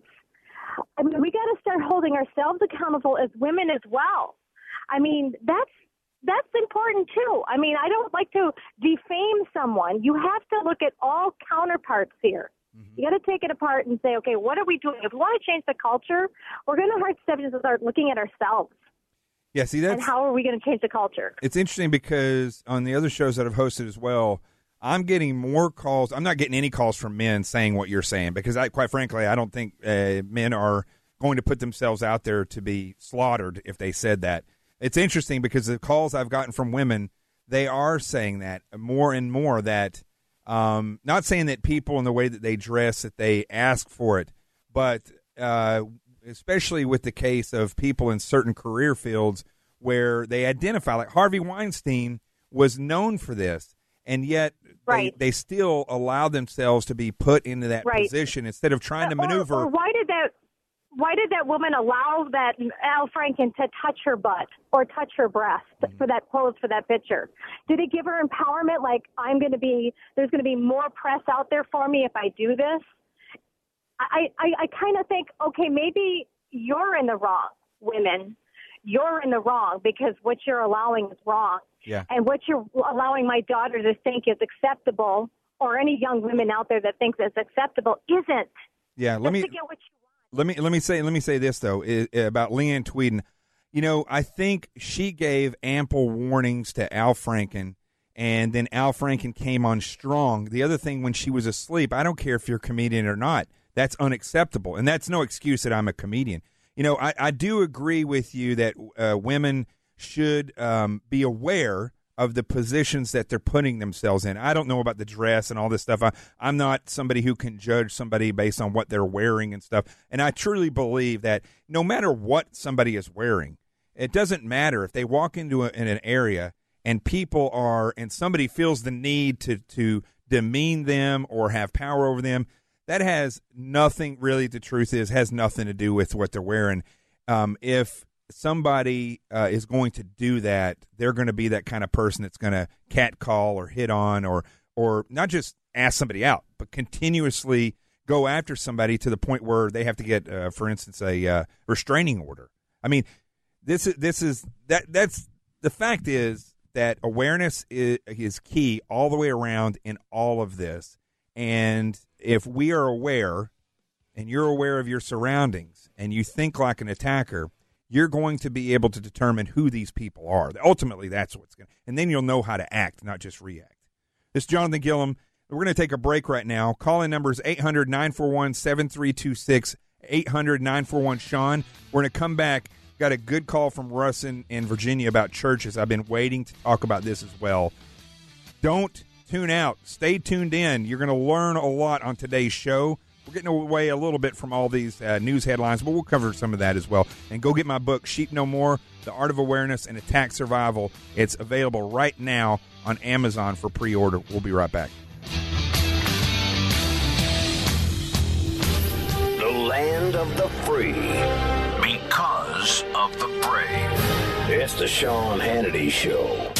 I mean, we got to start holding ourselves accountable as women as well. I mean, that's that's important too. I mean, I don't like to defame someone. You have to look at all counterparts here. Mm-hmm. You got to take it apart and say, okay, what are we doing? If we want to change the culture, we're going to start to start looking at ourselves. Yeah, see, that's, and how are we going to change the culture? It's interesting because on the other shows that I've hosted as well, I'm getting more calls. I'm not getting any calls from men saying what you're saying, because I, quite frankly, I don't think uh, men are going to put themselves out there to be slaughtered if they said that. It's interesting because the calls I've gotten from women, they are saying that more and more, that um, not saying that people in the way that they dress, that they ask for it, but uh, especially with the case of people in certain career fields where they identify, like Harvey Weinstein was known for this. And yet right. they, they still allow themselves to be put into that right. position instead of trying to maneuver. Or, or why did that why did that woman allow that Al Franken to touch her butt or touch her breast mm-hmm. for that pose, for that picture? Did it give her empowerment, like, I'm going to be, there's going to be more press out there for me if I do this? I, I, I kind of think, okay, maybe you're in the wrong, women. You're in the wrong, because what you're allowing is wrong. Yeah. And what you're allowing my daughter to think is acceptable, or any young women out there that thinks it's acceptable, isn't. Yeah, let Just me to get what you want. let me let me say let me say this though is, about Leanne Tweeden. You know, I think she gave ample warnings to Al Franken, and then Al Franken came on strong. The other thing, when she was asleep, I don't care if you're a comedian or not, that's unacceptable, and that's no excuse that I'm a comedian. You know, I, I do agree with you that uh, women should um, be aware of the positions that they're putting themselves in. I don't know about the dress and all this stuff. I, I'm not somebody who can judge somebody based on what they're wearing and stuff. And I truly believe that no matter what somebody is wearing, it doesn't matter if they walk into a, in an area and people are, and somebody feels the need to, to demean them or have power over them. That has nothing, really, the truth is, has nothing to do with what they're wearing. Um, if somebody uh, is going to do that, they're going to be that kind of person that's going to catcall or hit on, or or not just ask somebody out, but continuously go after somebody to the point where they have to get, uh, for instance, a uh, restraining order. I mean, this is this is that that's the fact is that awareness is, is key all the way around in all of this. And if we are aware, and you're aware of your surroundings, and you think like an attacker, you're going to be able to determine who these people are. Ultimately, that's what's going to, and then you'll know how to act, not just react. This is Jonathan Gillum. We're going to take a break right now. Call-in number is eight hundred, nine four one, seven three two six, eight hundred, nine four one, Sean. We're going to come back. Got a good call from Russ in, in Virginia about churches. I've been waiting to talk about this as well. Don't tune out. Stay tuned in. You're going to learn a lot on today's show. we're getting away a little bit from all these uh, news headlines, but we'll cover some of that as well. And go get my book, Sheep No More, The Art of Awareness and Attack Survival. It's available right now on Amazon for pre-order. We'll be right back. The land of the free, because of the brave. It's the Sean Hannity Show.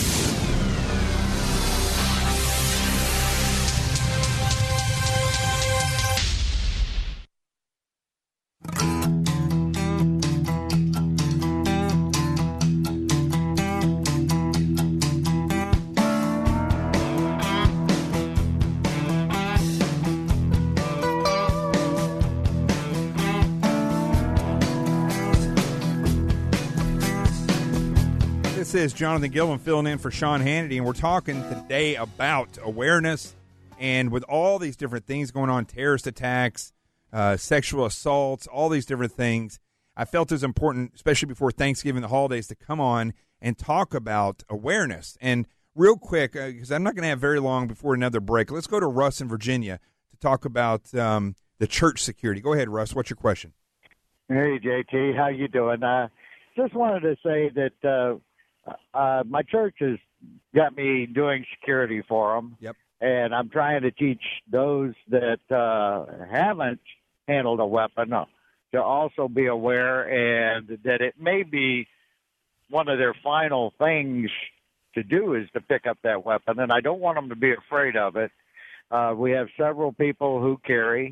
This is Jonathan Gilliam filling in for Sean Hannity, and we're talking today about awareness. And with all these different things going on, terrorist attacks, uh, sexual assaults, all these different things, I felt it was important, especially before Thanksgiving, the holidays, to come on and talk about awareness. And real quick, because uh, I'm not going to have very long before another break, let's go to Russ in Virginia to talk about um, the church security. Go ahead, Russ. What's your question? Hey, J T. How you doing? Uh, just wanted to say that uh, Uh, my church has got me doing security for them. Yep. And I'm trying to teach those that uh, haven't handled a weapon uh, to also be aware, and that it may be one of their final things to do is to pick up that weapon. And I don't want them to be afraid of it. Uh, we have several people who carry,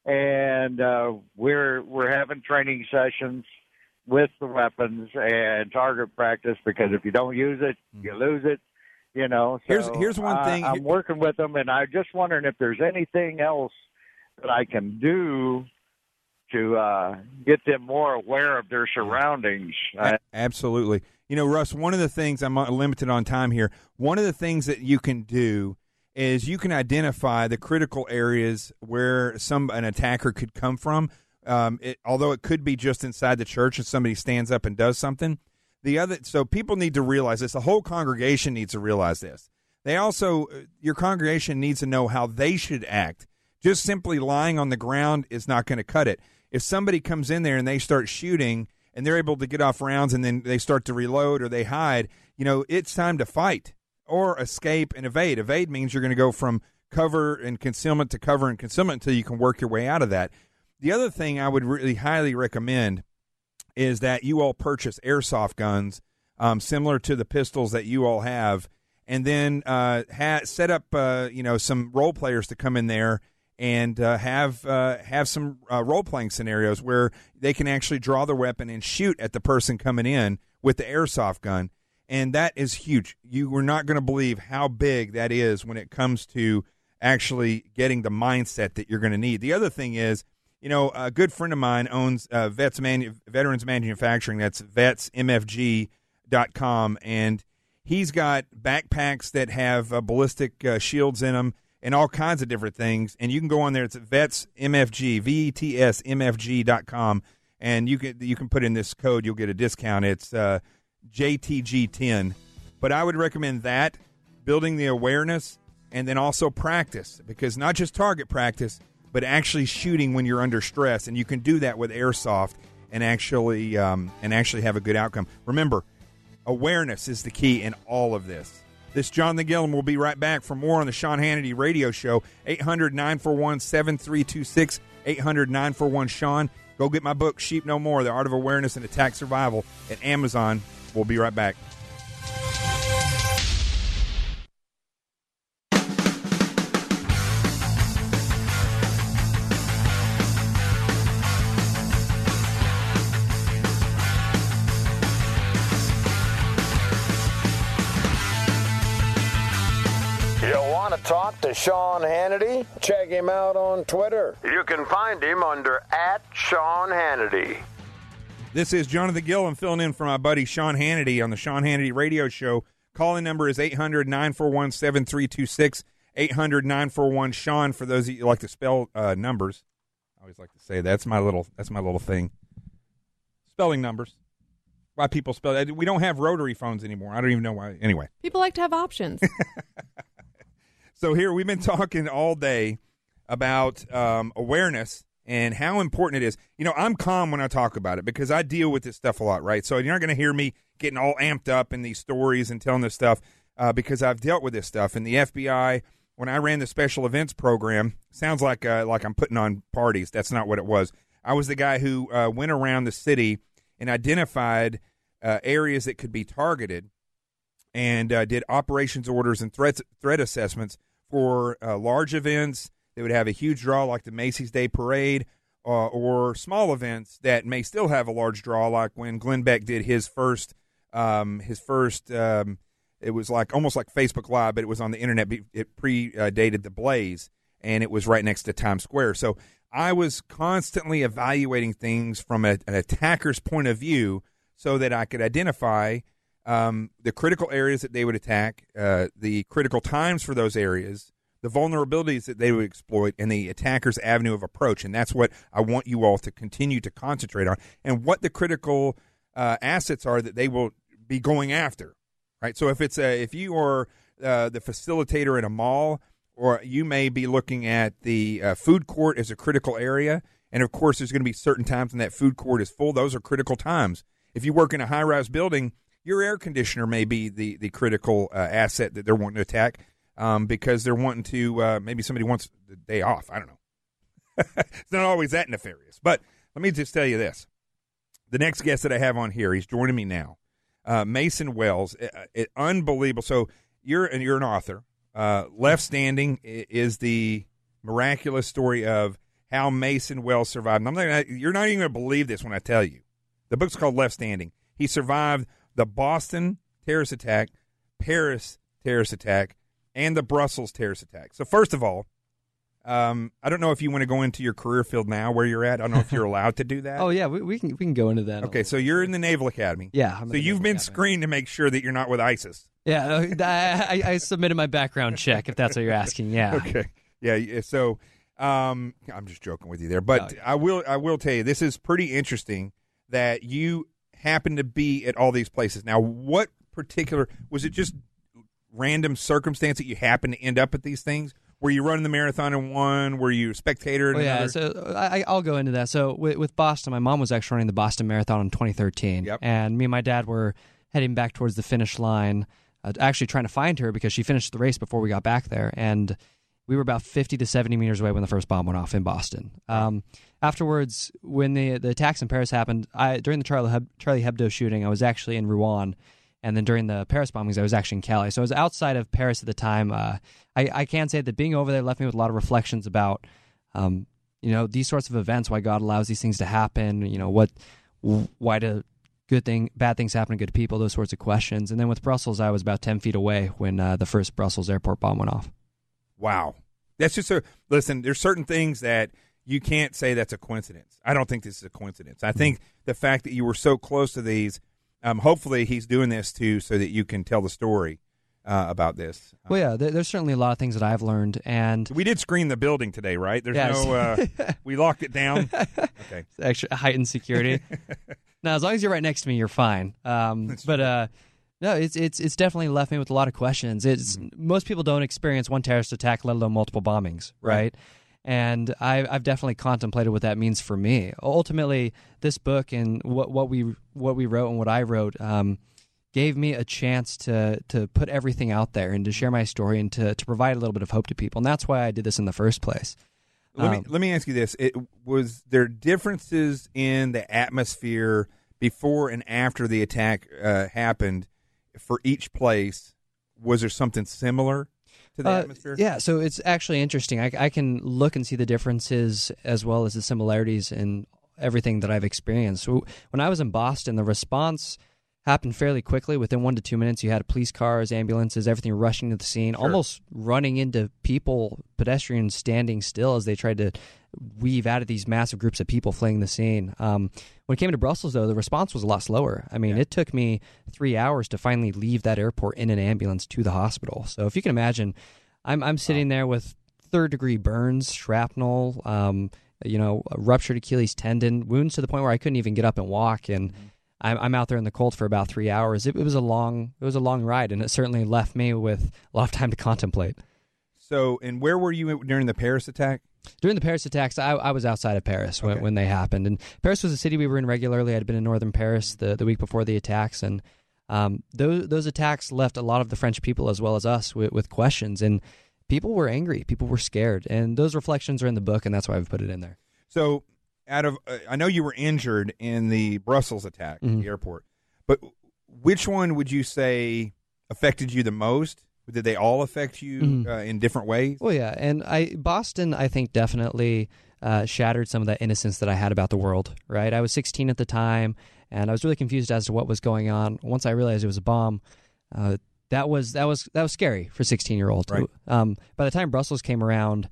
and uh, we're we're having training sessions with the weapons and target practice, because if you don't use it, you lose it, you know. So here's here's one thing. I, I'm working with them, and I'm just wondering if there's anything else that I can do to uh, get them more aware of their surroundings. A- absolutely. You know, Russ, one of the things, I'm limited on time here, one of the things that you can do is you can identify the critical areas where some an attacker could come from. Um, it, although it could be just inside the church and somebody stands up and does something. The other, so people need to realize this. The whole congregation needs to realize this. They also, your congregation needs to know how they should act. Just simply lying on the ground is not going to cut it. If somebody comes in there and they start shooting and they're able to get off rounds and then they start to reload or they hide, you know, it's time to fight or escape and evade. Evade means you're going to go from cover and concealment to cover and concealment until you can work your way out of that. The other thing I would really highly recommend is that you all purchase airsoft guns, um, similar to the pistols that you all have, and then uh, ha- set up, uh, you know, some role players to come in there and uh, have uh, have some uh, role playing scenarios where they can actually draw their weapon and shoot at the person coming in with the airsoft gun, and that is huge. You are not going to believe how big that is when it comes to actually getting the mindset that you're going to need. The other thing is, you know, a good friend of mine owns uh, Vets Manu- Veterans Manufacturing. That's vets m f g dot com, and he's got backpacks that have uh, ballistic uh, shields in them and all kinds of different things. And you can go on there. It's Vets M F G, V E T S M F G dot com, and you can you can put in this code. You'll get a discount. It's uh, J T G ten. But I would recommend that, building the awareness, and then also practice, because not just target practice, but actually shooting when you're under stress, and you can do that with airsoft and actually um, and actually have a good outcome. Remember, awareness is the key in all of this. This is Jonathan Gilliam. We'll be right back for more on the Sean Hannity Radio Show. eight hundred nine four one seven three two six, eight hundred nine four one Sean. Go get my book, Sheep No More, The Art of Awareness and Attack Survival, at Amazon. We'll be right back. Want to talk to Sean Hannity? Check him out on Twitter. You can find him under at Sean Hannity. This is Jonathan Gilliam filling in for my buddy Sean Hannity on the Sean Hannity Radio Show. Calling number is eight hundred nine four one seven three two six, eight hundred nine four one Sean, for those of you who like to spell uh, numbers. I always like to say that. That's my little that's my little thing. Spelling numbers. Why people spell it. We don't have rotary phones anymore. I don't even know why. Anyway. People like to have options. So here, we've been talking all day about um, awareness and how important it is. You know, I'm calm when I talk about it because I deal with this stuff a lot, right? So you're not going to hear me getting all amped up in these stories and telling this stuff uh, because I've dealt with this stuff. And the F B I, when I ran the special events program, sounds like uh, like I'm putting on parties. That's not what it was. I was the guy who uh, went around the city and identified uh, areas that could be targeted and uh, did operations orders and threat, threat assessments for uh, large events that would have a huge draw like the Macy's Day Parade uh, or small events that may still have a large draw like when Glenn Beck did his first, um, his first um, it was like almost like Facebook Live, but it was on the internet. It predated the Blaze, and it was right next to Times Square. So I was constantly evaluating things from a, an attacker's point of view so that I could identify um, the critical areas that they would attack, uh, the critical times for those areas, the vulnerabilities that they would exploit, and the attacker's avenue of approach. And that's what I want you all to continue to concentrate on, and what the critical uh, assets are that they will be going after. Right. So if it's a, if you are uh, the facilitator in a mall, or you may be looking at the uh, food court as a critical area, and of course there's going to be certain times when that food court is full. Those are critical times. If you work in a high-rise building, your air conditioner may be the the critical uh, asset that they're wanting to attack um, because they're wanting to uh, maybe somebody wants the day off. I don't know. It's not always that nefarious. But let me just tell you this: the next guest that I have on here, he's joining me now. Uh, Mason Wells, it, it, unbelievable. So you're and you're an author. Uh, Left Standing is the miraculous story of how Mason Wells survived. And I'm not gonna, you're not even going to believe this when I tell you. The book's called Left Standing. He survived the Boston terrorist attack, Paris terrorist attack, and the Brussels terrorist attack. So first of all, Um, I don't know if you want to go into your career field now where you're at. I don't know if you're allowed to do that. Oh, yeah, we, we can we can go into that. Okay, so you're in the Naval Academy. Yeah. I'm so you've been Academy. screened to make sure that you're not with ISIS. Yeah, I, I, I submitted my background check, if that's what you're asking, yeah. Okay, yeah, so um, I'm just joking with you there. But oh, yeah. I will I will tell you, this is pretty interesting that you happen to be at all these places. Now, what particular, was it just random circumstance that you happen to end up at these things? Were you running the marathon in one? Were you a spectator in oh, yeah, another? so I, I'll go into that. So with, with Boston, my mom was actually running the Boston Marathon in twenty thirteen. Yep. And me and my dad were heading back towards the finish line, uh, actually trying to find her because she finished the race before we got back there. And we were about fifty to seventy meters away when the first bomb went off in Boston. Um, afterwards, when the, the attacks in Paris happened, I during the Charlie, Heb- Charlie Hebdo shooting, I was actually in Rouen. And then during the Paris bombings, I was actually in Cali. So I was outside of Paris at the time. Uh, I, I can say that being over there left me with a lot of reflections about, um, you know, these sorts of events, why God allows these things to happen, you know, what, why do good thing, bad things happen to good people, those sorts of questions. And then with Brussels, I was about ten feet away when uh, the first Brussels airport bomb went off. Wow. That's just a, listen, there's certain things that you can't say that's a coincidence. I don't think this is a coincidence. I think the fact that you were so close to these, Um, hopefully he's doing this, too, so that you can tell the story uh, about this. Well, yeah, there, there's certainly a lot of things that I've learned. And we did screen the building today, right? There's yes. no uh, – we locked it down. Okay. Extra heightened security. Now, as long as you're right next to me, you're fine. Um, but, uh, no, it's it's it's definitely left me with a lot of questions. It's mm-hmm. Most people don't experience one terrorist attack, let alone multiple bombings, right? right? And I, I've definitely contemplated what that means for me. Ultimately, this book and what, what we what we wrote and what I wrote um, gave me a chance to to put everything out there and to share my story and to, to provide a little bit of hope to people. And that's why I did this in the first place. Let um, me let me ask you this: it, was there differences in the atmosphere before and after the attack uh, happened for each place? Was there something similar to the uh, atmosphere? Yeah, so it's actually interesting. I, I can look and see the differences as well as the similarities in everything that I've experienced. So when I was in Boston, the response happened fairly quickly. Within one to two minutes, you had police cars, ambulances, everything rushing to the scene, sure. almost running into people, pedestrians standing still as they tried to weave out of these massive groups of people fleeing the scene. Um, when it came to Brussels, though, the response was a lot slower. I mean, yeah. it took me three hours to finally leave that airport in an ambulance to the hospital. So if you can imagine, I'm I'm sitting wow. there with third-degree burns, shrapnel, um, you know, a ruptured Achilles tendon, wounds to the point where I couldn't even get up and walk, and mm-hmm. I'm, I'm out there in the cold for about three hours. It, it was a long, it was a long ride, and it certainly left me with a lot of time to contemplate. So, and where were you during the Paris attack? During the Paris attacks, I, I was outside of Paris when, Okay. when they happened. And Paris was a city we were in regularly. I'd been in northern Paris the, the week before the attacks. And um, those, those attacks left a lot of the French people as well as us with, with questions. And people were angry. People were scared. And those reflections are in the book, and that's why I've put it in there. So, out of uh, I know you were injured in the Brussels attack Mhm. at the airport, but which one would you say affected you the most? Did they all affect you Mhm. uh, in different ways? Well, yeah, and I Boston, I think, definitely uh, shattered some of that innocence that I had about the world, right? I was sixteen at the time, and I was really confused as to what was going on. Once I realized it was a bomb, uh, that was that was that was scary for a sixteen-year-old. Right. Um, by the time Brussels came around,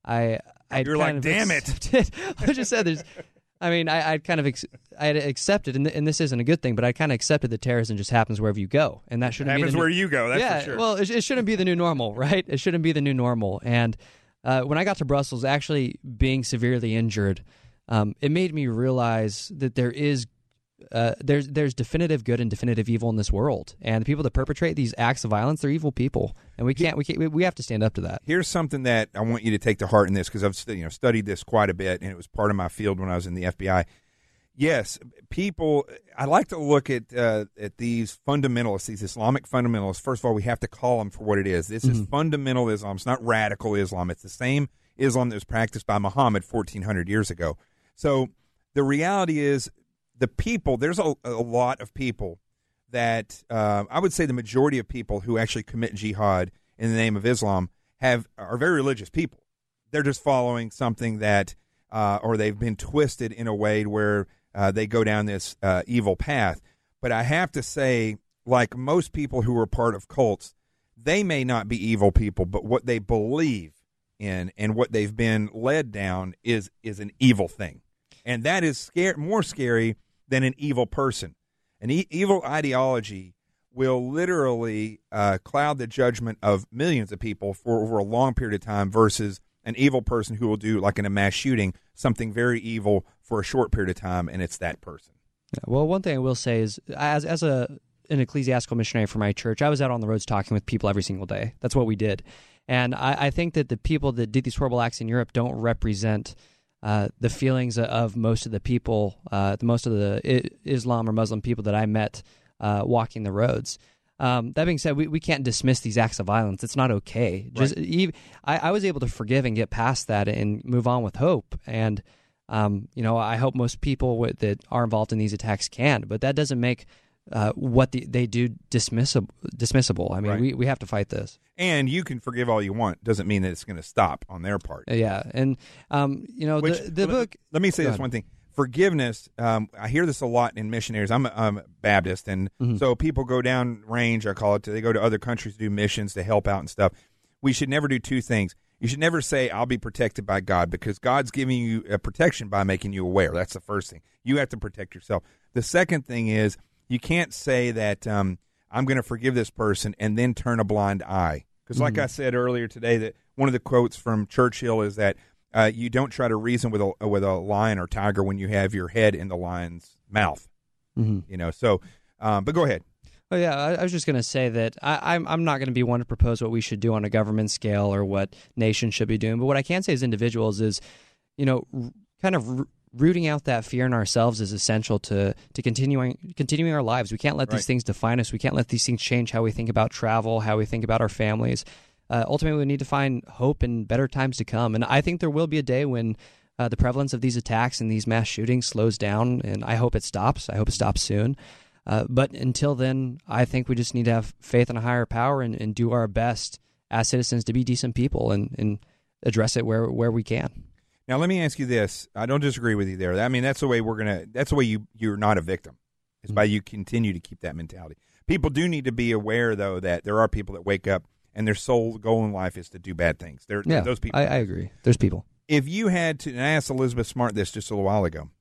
I I You're like, damn it. I just said there's. I mean, I, I'd kind of ex- I had accepted, and, th- and this isn't a good thing, but I kind of accepted that terrorism just happens wherever you go, and that shouldn't Happens be the new- where you go, that's yeah, for sure. well, it, it shouldn't be the new normal, right? It shouldn't be the new normal. And uh, when I got to Brussels, actually being severely injured, um, it made me realize that there is uh, there's there's definitive good and definitive evil in this world, and the people that perpetrate these acts of violence, they're evil people, and we can't we can't, we- we have to stand up to that. Here's something that I want you to take to heart in this, because I've stu- you know studied this quite a bit, and it was part of my field when I was in the F B I. Yes, people. I like to look at uh, at these fundamentalists, these Islamic fundamentalists. First of all, we have to call them for what it is. This is fundamental Islam. It's not radical Islam. It's the same Islam that was practiced by Muhammad fourteen hundred years ago. So the reality is, the people. There's a, a lot of people that uh, I would say the majority of people who actually commit jihad in the name of Islam have are very religious people. They're just following something that, uh, or they've been twisted in a way where uh, they go down this uh, evil path. But I have to say, like most people who are part of cults, they may not be evil people, but what they believe in and what they've been led down is is an evil thing, and that is scare more scary than an evil person. An e- evil ideology will literally uh, cloud the judgment of millions of people for over a long period of time versus an evil person who will do, like in a mass shooting, something very evil for a short period of time, and it's that person. Yeah, well, one thing I will say is, as as a an ecclesiastical missionary for my church, I was out on the roads talking with people every single day. That's what we did. And I, I think that the people that did these horrible acts in Europe don't represent uh, the feelings of most of the people, uh, the most of the I- Islam or Muslim people that I met uh, walking the roads. Um, that being said, we, we can't dismiss these acts of violence. It's not okay. Just Right. even, I, I was able to forgive and get past that and move on with hope. And um, you know, I hope most people w- that are involved in these attacks can. But that doesn't make uh, what the, they do dismissible. Dismissible. I mean, Right. we, we have to fight this. And you can forgive all you want. Doesn't mean that it's going to stop on their part. Yeah, and um, you know, Which, the the let, book. Let me say Go this ahead. one thing. Forgiveness, um, I hear this a lot in missionaries. I'm a, I'm a Baptist, and Mhm. so people go down range, I call it. They go to other countries to do missions, to help out and stuff. We should never do two things. You should never say, I'll be protected by God, because God's giving you a protection by making you aware. That's the first thing. You have to protect yourself. The second thing is, you can't say that um, I'm going to forgive this person and then turn a blind eye. Because like Mhm. I said earlier today, that one of the quotes from Churchill is that uh, you don't try to reason with a with a lion or tiger when you have your head in the lion's mouth. Mhm. You know. So, um, but go ahead. Oh yeah, I, I was just going to say that I, I'm I'm not going to be one to propose what we should do on a government scale or what nations should be doing. But what I can say as individuals is, you know, r- kind of r- rooting out that fear in ourselves is essential to to continuing continuing our lives. We can't let Right. these things define us. We can't let these things change how we think about travel, how we think about our families. Uh, ultimately, we need to find hope in better times to come. And I think there will be a day when uh, the prevalence of these attacks and these mass shootings slows down. And I hope it stops. I hope it stops soon. Uh, but until then, I think we just need to have faith in a higher power and, and do our best as citizens to be decent people and, and address it where where we can. Now, let me ask you this. I don't disagree with you there. I mean, that's the way we're gonna. That's the way you you're not a victim. Is by you continue to keep that mentality. People do need to be aware, though, that there are people that wake up and their sole goal in life is to do bad things. There, Yeah, those people. I, I agree. There's people. If you had to, and I asked Elizabeth Smart this just a little while ago.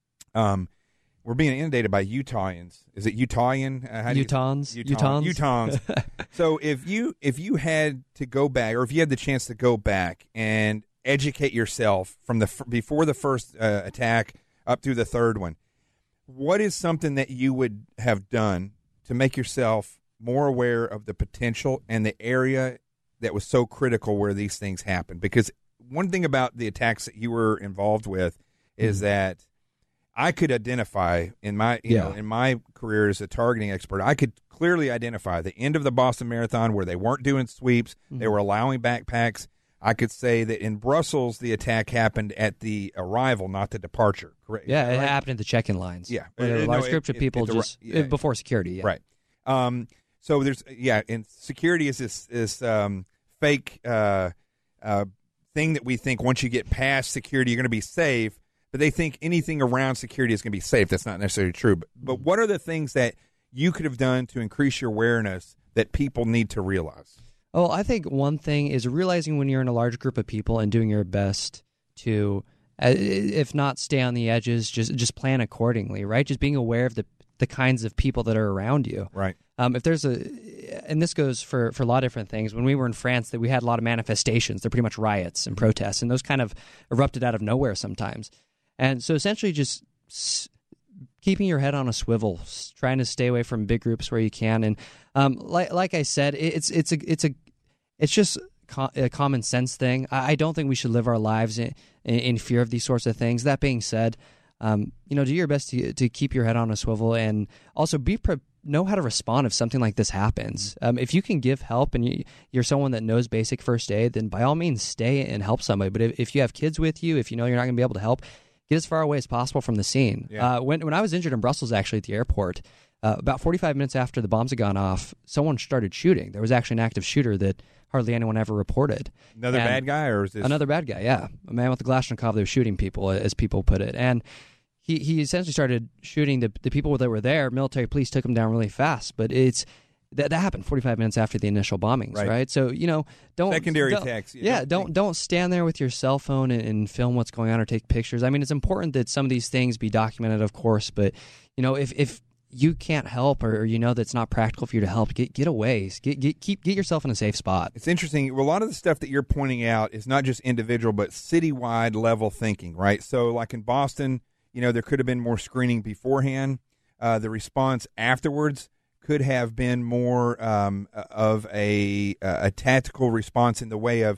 Um, we're being inundated by Utahians. Is it Utahian? Uh, how do you- Utahns? Utahns. Utahns? Utahns. So if you if you had to go back, or if you had the chance to go back and educate yourself from the f- before the first uh, attack up through the third one, what is something that you would have done to make yourself more aware of the potential and the area that was so critical where these things happen? Because one thing about the attacks that you were involved with is mm-hmm. that I could identify in my you yeah. know in my career as a targeting expert, I could clearly identify the end of the Boston Marathon where they weren't doing sweeps, mm-hmm. they were allowing backpacks. I could say that in Brussels, the attack happened at the arrival, not the departure. Correct? Yeah, it right? happened at the check-in lines. Yeah, where a large group of people it, it, just yeah. before security. Yeah. Right. Um, so there's yeah, and security is this this um, fake uh, uh, thing that we think once you get past security, you're going to be safe. But they think anything around security is going to be safe. That's not necessarily true. But, but what are the things that you could have done to increase your awareness that people need to realize? Oh, I think one thing is realizing when you're in a large group of people and doing your best to, if not stay on the edges, just just plan accordingly, right? Just being aware of the the kinds of people that are around you. Right. Um, if there's a, and this goes for, for a lot of different things. When we were in France, that we had a lot of manifestations. They're pretty much riots and protests, and those kind of erupted out of nowhere sometimes. And so essentially just s- keeping your head on a swivel, s- trying to stay away from big groups where you can. And um, like like I said, it's it's a it's a it's just co- a common sense thing. I, I don't think we should live our lives in, in fear of these sorts of things. That being said, um, you know, do your best to to keep your head on a swivel, and also be pre- know how to respond if something like this happens. Um, if you can give help and you, you're someone that knows basic first aid, then by all means stay and help somebody. But if, if you have kids with you, if you know you're not going to be able to help, get as far away as possible from the scene. Yeah. Uh, when when I was injured in Brussels, actually, at the airport, uh, about forty-five minutes after the bombs had gone off, someone started shooting. There was actually an active shooter that hardly anyone ever reported. Another and bad guy? Or is this... Another bad guy, yeah. A man with a Kalashnikov that was shooting people, as people put it. And he, he essentially started shooting the, the people that were there. Military police took him down really fast. But it's... That, that happened forty-five minutes after the initial bombings, right? right? So, you know, don't... Secondary don't, attacks. Yeah, don't don't, don't stand there with your cell phone and, and film what's going on or take pictures. I mean, it's important that some of these things be documented, of course, but, you know, if, if you can't help or, or you know that it's not practical for you to help, get get away. Get, get, keep, get yourself in a safe spot. It's interesting. A lot of the stuff that you're pointing out is not just individual, but citywide level thinking, right? So, like in Boston, you know, there could have been more screening beforehand. Uh, the response afterwards could have been more um, of a a tactical response in the way of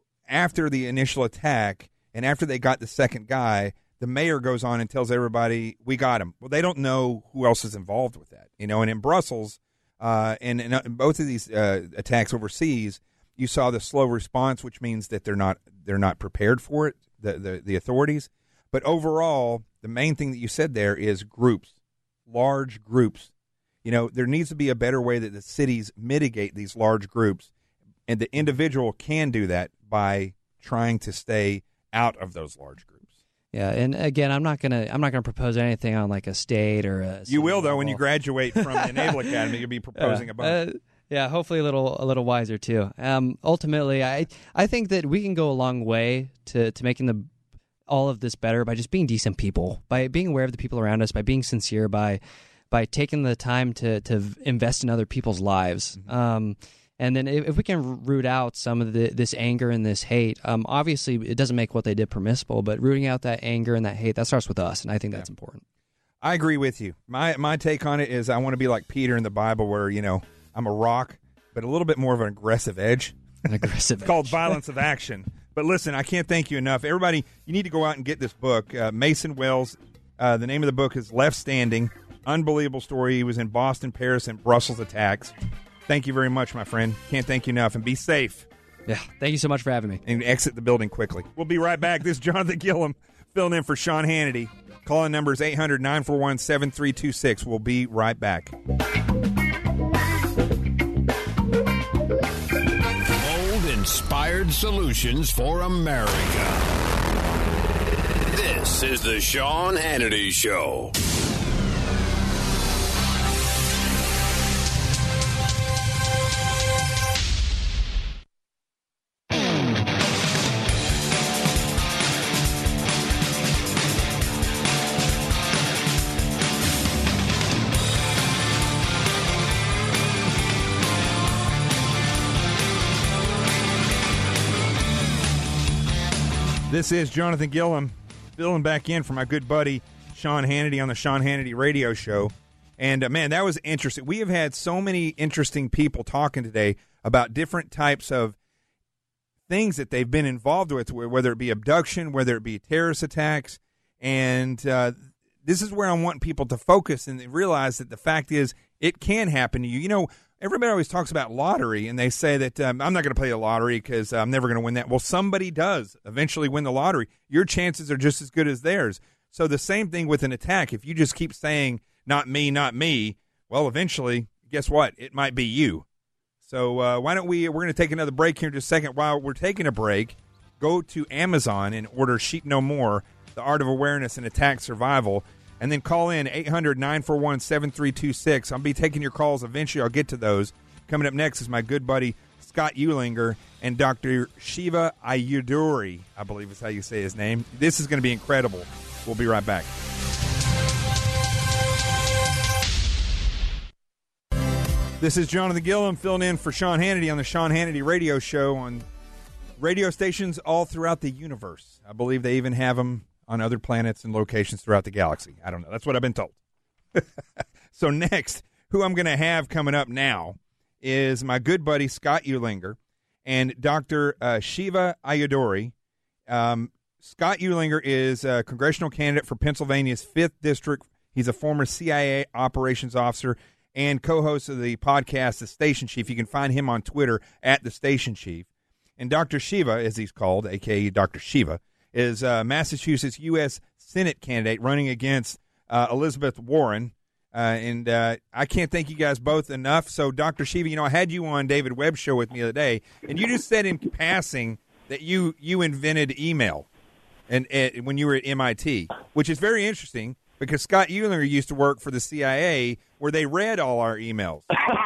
after the initial attack and after they got the second guy, the mayor goes on and tells everybody, we got him. Well, they don't know who else is involved with that. You know, and in Brussels uh, and in both of these uh, attacks overseas, you saw the slow response, which means that they're not they're not prepared for it, the, the, the authorities. But overall, the main thing that you said there is groups, large groups. You know, there needs to be a better way that the cities mitigate these large groups, and the individual can do that by trying to stay out of those large groups. Yeah, and again, I'm not gonna I'm not gonna propose anything on like a state or a. You will though when you graduate from the Naval Academy. You'll be proposing uh, a bunch. Uh, yeah, hopefully a little a little wiser too. Um, ultimately, I I think that we can go a long way to to making the all of this better by just being decent people, by being aware of the people around us, by being sincere, by. by taking the time to, to invest in other people's lives. Mm-hmm. Um, and then if, if we can root out some of the, this anger and this hate, um, obviously it doesn't make what they did permissible, but rooting out that anger and that hate, that starts with us, and I think that's yeah. important. I agree with you. My my take on it is I want to be like Peter in the Bible where, you know, I'm a rock, but a little bit more of an aggressive edge. An aggressive edge. Called Violence of Action. But listen, I can't thank you enough. Everybody, you need to go out and get this book. Uh, Mason Wells, uh, the name of the book is Left Standing. Unbelievable story. He was in Boston, Paris, and Brussels attacks. Thank you very much, my friend. Can't thank you enough. And be safe. Yeah, thank you so much for having me. And exit the building quickly. We'll be right back. This is Jonathan Gillum filling in for Sean Hannity. Calling number is eight hundred, nine four one, seven three two six. We'll be right back. Bold-inspired solutions for America. This is the Sean Hannity Show. This is Jonathan Gillum filling back in for my good buddy Sean Hannity on the Sean Hannity Radio Show. And, uh, man, that was interesting. We have had so many interesting people talking today about different types of things that they've been involved with, whether it be abduction, whether it be terrorist attacks. And uh, this is where I want people to focus and realize that the fact is it can happen to you. You know, everybody always talks about lottery, and they say that um, I'm not going to play the lottery because I'm never going to win that. Well, somebody does eventually win the lottery. Your chances are just as good as theirs. So the same thing with an attack. If you just keep saying, not me, not me, well, eventually, guess what? It might be you. So uh, why don't we, we're going to take another break here in just a second. While we're taking a break, go to Amazon and order Sheep No More, The Art of Awareness and Attack Survival, and then call in eight hundred, nine four one, seven three two six. I'll be taking your calls eventually. I'll get to those. Coming up next is my good buddy Scott Eulinger and Doctor Shiva Ayyadurai, I believe is how you say his name. This is going to be incredible. We'll be right back. This is Jonathan Gillum filling in for Sean Hannity on the Sean Hannity Radio Show on radio stations all throughout the universe. I believe they even have them on other planets and locations throughout the galaxy. I don't know. That's what I've been told. So next, who I'm going to have coming up now is my good buddy Scott Eulinger and Doctor Uh, Shiva Ayyadurai. Um, Scott Eulinger is a congressional candidate for Pennsylvania's fifth District. He's a former C I A operations officer and co-host of the podcast, The Station Chief. You can find him on Twitter at The Station Chief. And Doctor Shiva, as he's called, a k a. Doctor Shiva, is a Massachusetts U S Senate candidate running against uh, Elizabeth Warren. Uh, and uh, I can't thank you guys both enough. So, Doctor Shiva, you know, I had you on David Webb's show with me the other day, and you just said in passing that you, you invented email and, and when you were at M I T, which is very interesting because Scott Eulinger used to work for the C I A where they read all our emails.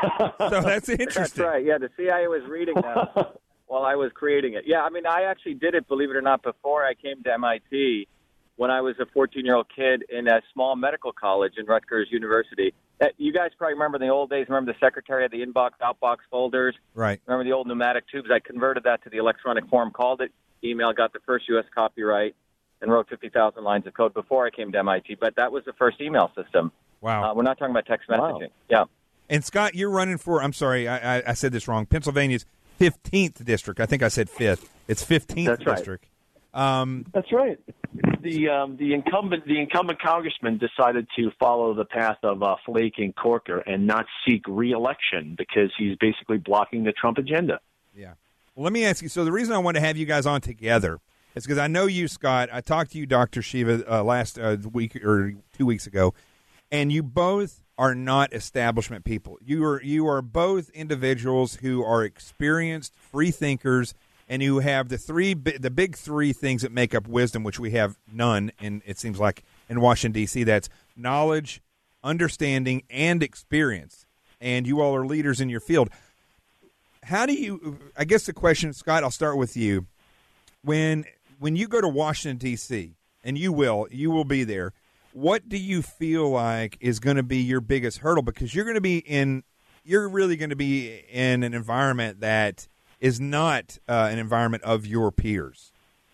So that's interesting. That's right. Yeah, the C I A was reading them while I was creating it. Yeah, I mean, I actually did it, believe it or not, before I came to M I T when I was a fourteen-year-old kid in a small medical college in Rutgers University. Uh, you guys probably remember in the old days, remember the secretary had the inbox, outbox folders? Right. Remember the old pneumatic tubes? I converted that to the electronic form, called it email, got the first U S copyright, and wrote fifty thousand lines of code before I came to M I T. But that was the first email system. Wow. Uh, we're not talking about text messaging. Wow. Yeah. And, Scott, you're running for, I'm sorry, I, I, I said this wrong, Pennsylvania's fifteenth district. I think I said fifth. It's fifteenth That's right. district. Um, That's right. The um, the incumbent the incumbent congressman decided to follow the path of uh, Flake and Corker and not seek re-election because he's basically blocking the Trump agenda. Yeah. Well, let me ask you. So the reason I want to have you guys on together is because I know you, Scott. I talked to you, Doctor Shiva, uh, last uh, week or two weeks ago, and you both are not establishment people. You are you are both individuals who are experienced free thinkers and who have the three the big three things that make up wisdom, which we have none, and it seems like in Washington, D C, that's knowledge, understanding, and experience. And you all are leaders in your field. How do you, I guess the question, Scott, I'll start with you. When when you go to Washington, D C, and you will, you will be there, what do you feel like is going to be your biggest hurdle? Because you're going to be in, you're really going to be in an environment that is not uh, an environment of your peers.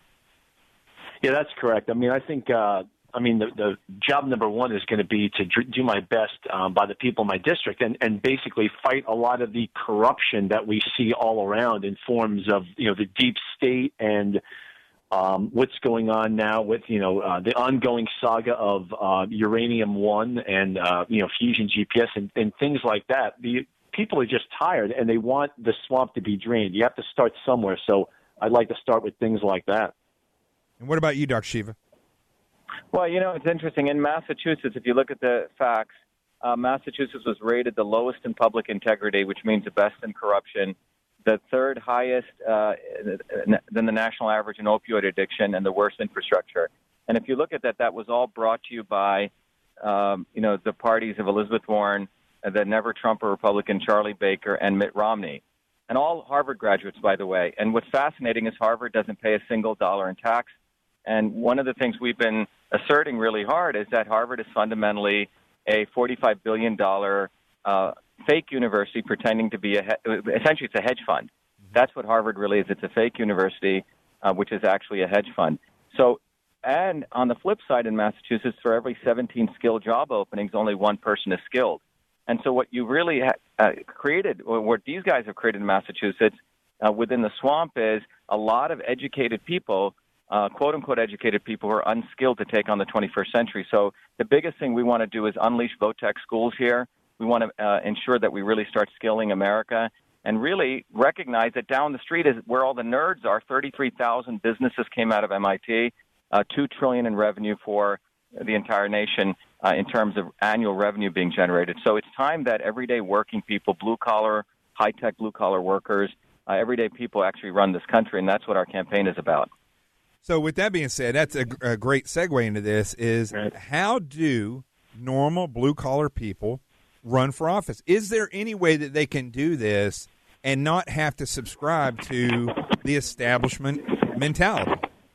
Yeah, that's correct. I mean, I think, uh, I mean, the, the job number one is going to be to dr- do my best um, by the people in my district and, and basically fight a lot of the corruption that we see all around in forms of, you know, the deep state and um, what's going on now with, you know, uh, the ongoing saga of uh, Uranium One and, uh, you know, Fusion G P S and, and things like that. The people are just tired and they want the swamp to be drained. You have to start somewhere. So I'd like to start with things like that. And what about you, Doctor Shiva? Well, you know, it's interesting. In Massachusetts, if you look at the facts, uh, Massachusetts was rated the lowest in public integrity, which means the best in corruption, the third highest uh, than the national average in opioid addiction, and the worst infrastructure. And if you look at that, that was all brought to you by, um, you know, the parties of Elizabeth Warren, the never-Trumper Republican Charlie Baker, and Mitt Romney. And all Harvard graduates, by the way. And what's fascinating is Harvard doesn't pay a single dollar in tax. And one of the things we've been asserting really hard is that Harvard is fundamentally a forty-five billion dollars uh, fake university pretending to be a he- – essentially it's a hedge fund. That's what Harvard really is. It's a fake university, uh, which is actually a hedge fund. So, and on the flip side in Massachusetts, for every seventeen skilled job openings, only one person is skilled. And so what you really ha- uh, created, or what these guys have created in Massachusetts, uh, within the swamp is a lot of educated people, uh, quote-unquote educated people who are unskilled to take on the twenty-first century. So the biggest thing we want to do is unleash Votech schools here. We want to uh, ensure that we really start skilling America and really recognize that down the street is where all the nerds are. thirty-three thousand businesses came out of M I T, uh, two trillion dollars in revenue for the entire nation uh, in terms of annual revenue being generated. So it's time that everyday working people, blue-collar, high-tech blue-collar workers, uh, everyday people actually run this country, and that's what our campaign is about. So with that being said, that's a, a great segue into this is right. How do normal blue-collar people run for office? Is there any way that they can do this and not have to subscribe to the establishment mentality?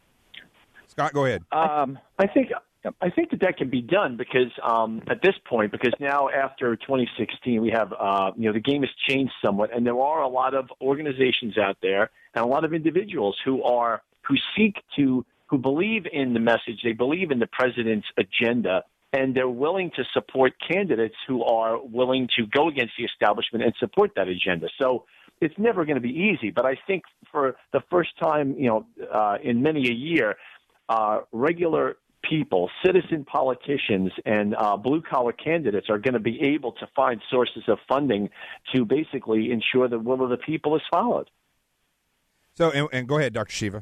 Scott, go ahead. Um, I think I think that that can be done because um, at this point, because now after twenty sixteen, we have uh, you know the game has changed somewhat, and there are a lot of organizations out there and a lot of individuals who are who seek to who believe in the message, they believe in the president's agenda, and they're willing to support candidates who are willing to go against the establishment and support that agenda. So it's never going to be easy, but I think for the first time, you know, uh, in many a year, uh, regular people, citizen politicians, and uh, blue-collar candidates are going to be able to find sources of funding to basically ensure the will of the people is followed. So, and, and go ahead, Doctor Shiva.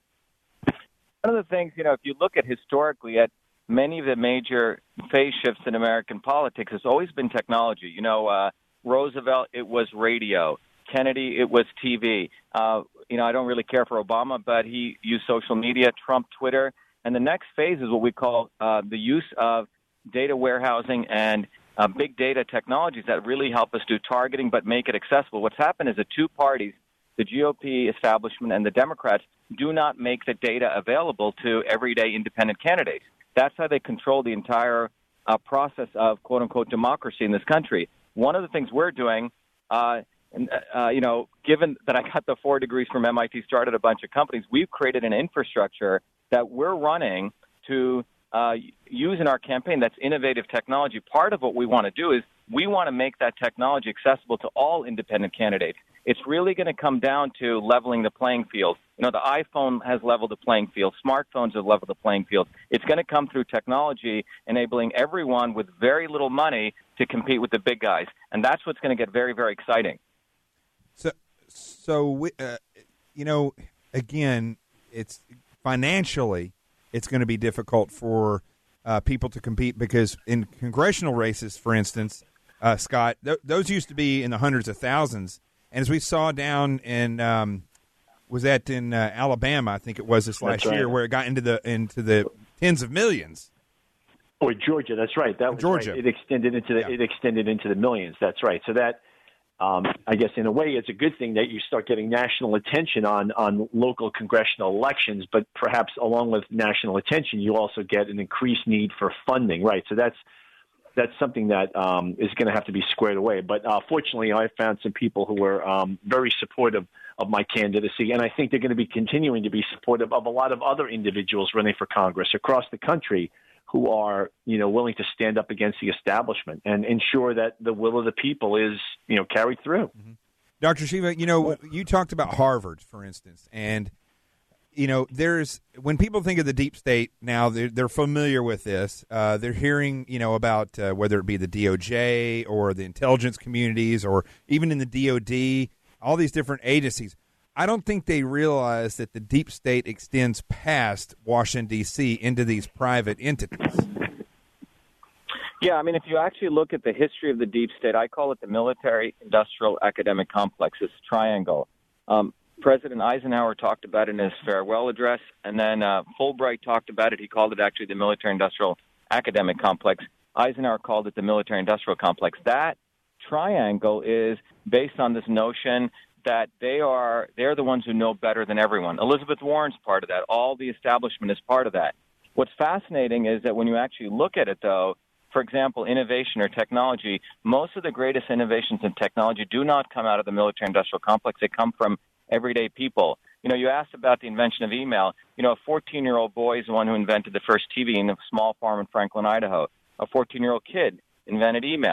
One of the things, you know, if you look at historically at many of the major phase shifts in American politics, has always been technology. You know, uh, Roosevelt, it was radio. Kennedy, it was T V. Uh, you know, I don't really care for Obama, but he used social media, Trump, Twitter. And the next phase is what we call uh, the use of data warehousing and uh, big data technologies that really help us do targeting but make it accessible. What's happened is the two parties, the G O P establishment and the Democrats, do not make the data available to everyday independent candidates. That's how they control the entire uh, process of, quote-unquote, democracy in this country. One of the things we're doing, uh, and, uh, you know, given that I got the four degrees from M I T, started a bunch of companies, we've created an infrastructure that we're running to uh, use in our campaign that's innovative technology. Part of what we want to do is we want to make that technology accessible to all independent candidates. It's really going to come down to leveling the playing field. You know, the iPhone has leveled the playing field. Smartphones have leveled the playing field. It's going to come through technology, enabling everyone with very little money to compete with the big guys. And that's what's going to get very, very exciting. So, so we, uh, you know, again, it's financially, it's going to be difficult for uh, people to compete because in congressional races, for instance, uh, Scott, th- those used to be in the hundreds of thousands. And as we saw down in, um, was that in uh, Alabama? I think it was this last right. year, where it got into the into the tens of millions. Or Georgia, that's right. That was Georgia. Right. It extended into the, yeah. it extended into the millions. That's right. So that, um, I guess, in a way, it's a good thing that you start getting national attention on on local congressional elections. But perhaps along with national attention, you also get an increased need for funding. Right. So that's. That's something that um, is going to have to be squared away. But uh, fortunately, I found some people who were um, very supportive of my candidacy, and I think they're going to be continuing to be supportive of a lot of other individuals running for Congress across the country who are, you know, willing to stand up against the establishment and ensure that the will of the people is, you know, carried through. Mm-hmm. Doctor Shiva, you know, you talked about Harvard, for instance, and you know, there's when people think of the deep state now, they're, they're familiar with this. Uh, they're hearing, you know, about uh, whether it be the D O J or the intelligence communities or even in the D O D, all these different agencies. I don't think they realize that the deep state extends past Washington, D C into these private entities. Yeah, I mean, if you actually look at the history of the deep state, I call it the military-industrial academic complex. It's a triangle. Um, President Eisenhower talked about it in his farewell address, and then uh, Fulbright talked about it. He called it actually the military-industrial academic complex. Eisenhower called it the military-industrial complex. That triangle is based on this notion that they are they're the ones who know better than everyone. Elizabeth Warren's part of that. All the establishment is part of that. What's fascinating is that when you actually look at it, though, for example, innovation or technology, most of the greatest innovations in technology do not come out of the military-industrial complex. They come from everyday people. You know, you asked about the invention of email. You know, a fourteen-year-old boy is the one who invented the first T V in a small farm in Franklin, Idaho. A fourteen-year-old kid invented email.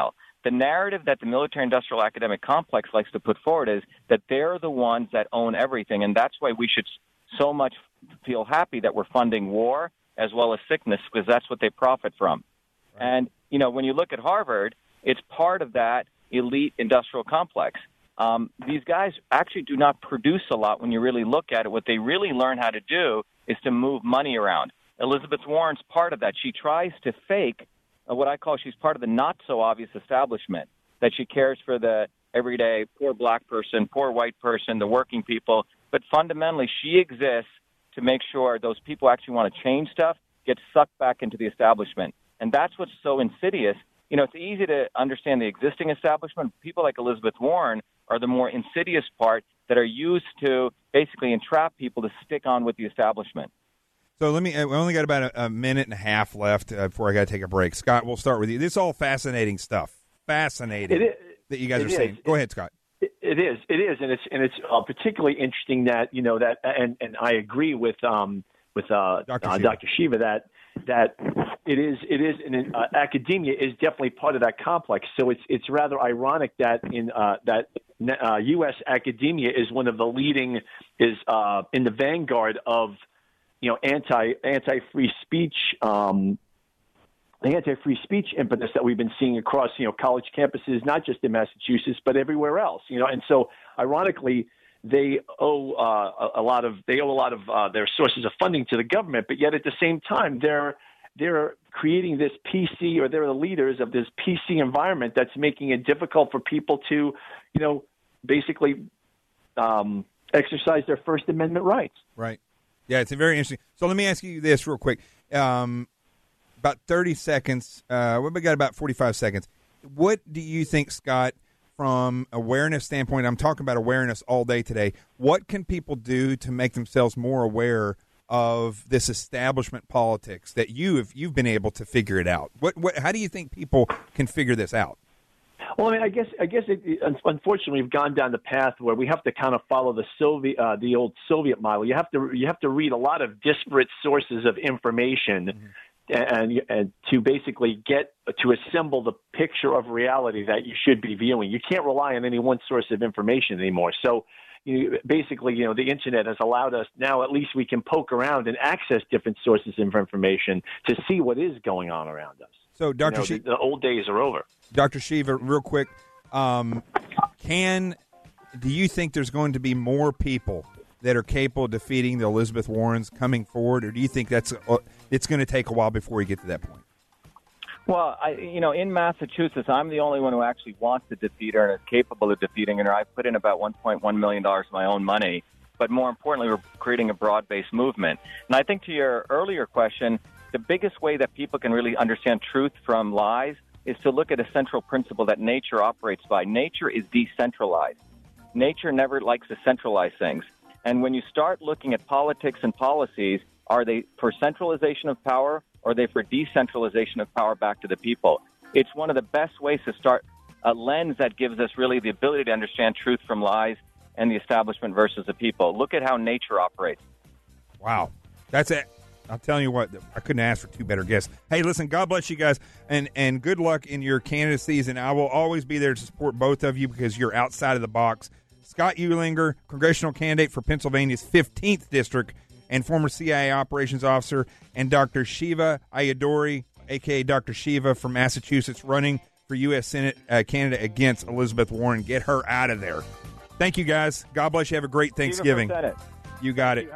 the narrative that the military-industrial academic complex likes to put forward is that they're the ones that own everything, and that's why we should so much feel happy that we're funding war as well as sickness, because that's what they profit from. Right. And, you know, when you look at Harvard, it's part of that elite industrial complex. Um, these guys actually do not produce a lot when you really look at it. What they really learn how to do is to move money around. Elizabeth Warren's part of that. She tries to fake uh, what I call she's part of the not-so-obvious establishment, that she cares for the everyday poor black person, poor white person, the working people. But fundamentally, she exists to make sure those people actually want to change stuff get sucked back into the establishment. And that's what's so insidious. You know, it's easy to understand the existing establishment. People like Elizabeth Warren are the more insidious part that are used to basically entrap people to stick on with the establishment. So let me, we only got about a, a minute and a half left uh, before I got to take a break. Scott, we'll start with you. This is all fascinating stuff. Fascinating It is, that you guys it are is. saying. Go ahead, Scott. It, it is. It is. And it's, and it's uh, particularly interesting that, you know, that, and, and I agree with, um, with uh, Doctor Uh, Doctor Shiva that, that it is, it is, and uh, academia is definitely part of that complex. So it's, it's rather ironic that in, uh, that uh, U S academia is one of the leading, is uh, in the vanguard of, you know, anti, anti-free speech, um, the anti-free speech impetus that we've been seeing across, you know, college campuses, not just in Massachusetts, but everywhere else, you know. And so ironically, they owe uh, a lot of, they owe a lot of uh, their sources of funding to the government, but yet at the same time, they're, they're creating this P C, or they're the leaders of this P C environment that's making it difficult for people to, you know, basically um, exercise their First Amendment rights. Right. Yeah, it's a very interesting. So let me ask you this real quick. Um, about thirty seconds. Uh, we got about forty-five seconds. What do you think, Scott, from awareness standpoint? I'm talking about awareness all day today. What can people do to make themselves more aware of this establishment politics that you, if you've been able to figure it out? What, what, how do you think people can figure this out? Well, I mean, I guess I guess it, it, unfortunately we've gone down the path where we have to kind of follow the Soviet, uh, the old Soviet model. You have to you have to read a lot of disparate sources of information, mm-hmm. and, and to basically get to assemble the picture of reality that you should be viewing. You can't rely on any one source of information anymore. So, you, basically, you know, the internet has allowed us now. At least we can poke around and access different sources of information to see what is going on around us. So, Doctor You know, Shiva, the, the old days are over. Doctor Shiva, real quick, um, can do you think there's going to be more people that are capable of defeating the Elizabeth Warrens coming forward, or do you think that's uh, it's going to take a while before we get to that point? Well, I, you know, in Massachusetts, I'm the only one who actually wants to defeat her and is capable of defeating her. I've put in about one point one million dollars of my own money, but more importantly, we're creating a broad-based movement. And I think to your earlier question, the biggest way that people can really understand truth from lies is to look at a central principle that nature operates by. Nature is decentralized. Nature never likes to centralize things. And when you start looking at politics and policies, are they for centralization of power or are they for decentralization of power back to the people? It's one of the best ways to start a lens that gives us really the ability to understand truth from lies and the establishment versus the people. Look at how nature operates. Wow. That's it. I'm telling you what, I couldn't ask for two better guests. Hey, listen, God bless you guys, and, and good luck in your candidacies, and I will always be there to support both of you because you're outside of the box. Scott Uehlinger, congressional candidate for Pennsylvania's fifteenth District and former C I A operations officer, and Doctor Shiva Ayyadurai, a k a. Doctor Shiva from Massachusetts, running for U S Senate uh, candidate against Elizabeth Warren. Get her out of there. Thank you, guys. God bless you. Have a great Thanksgiving. You got it.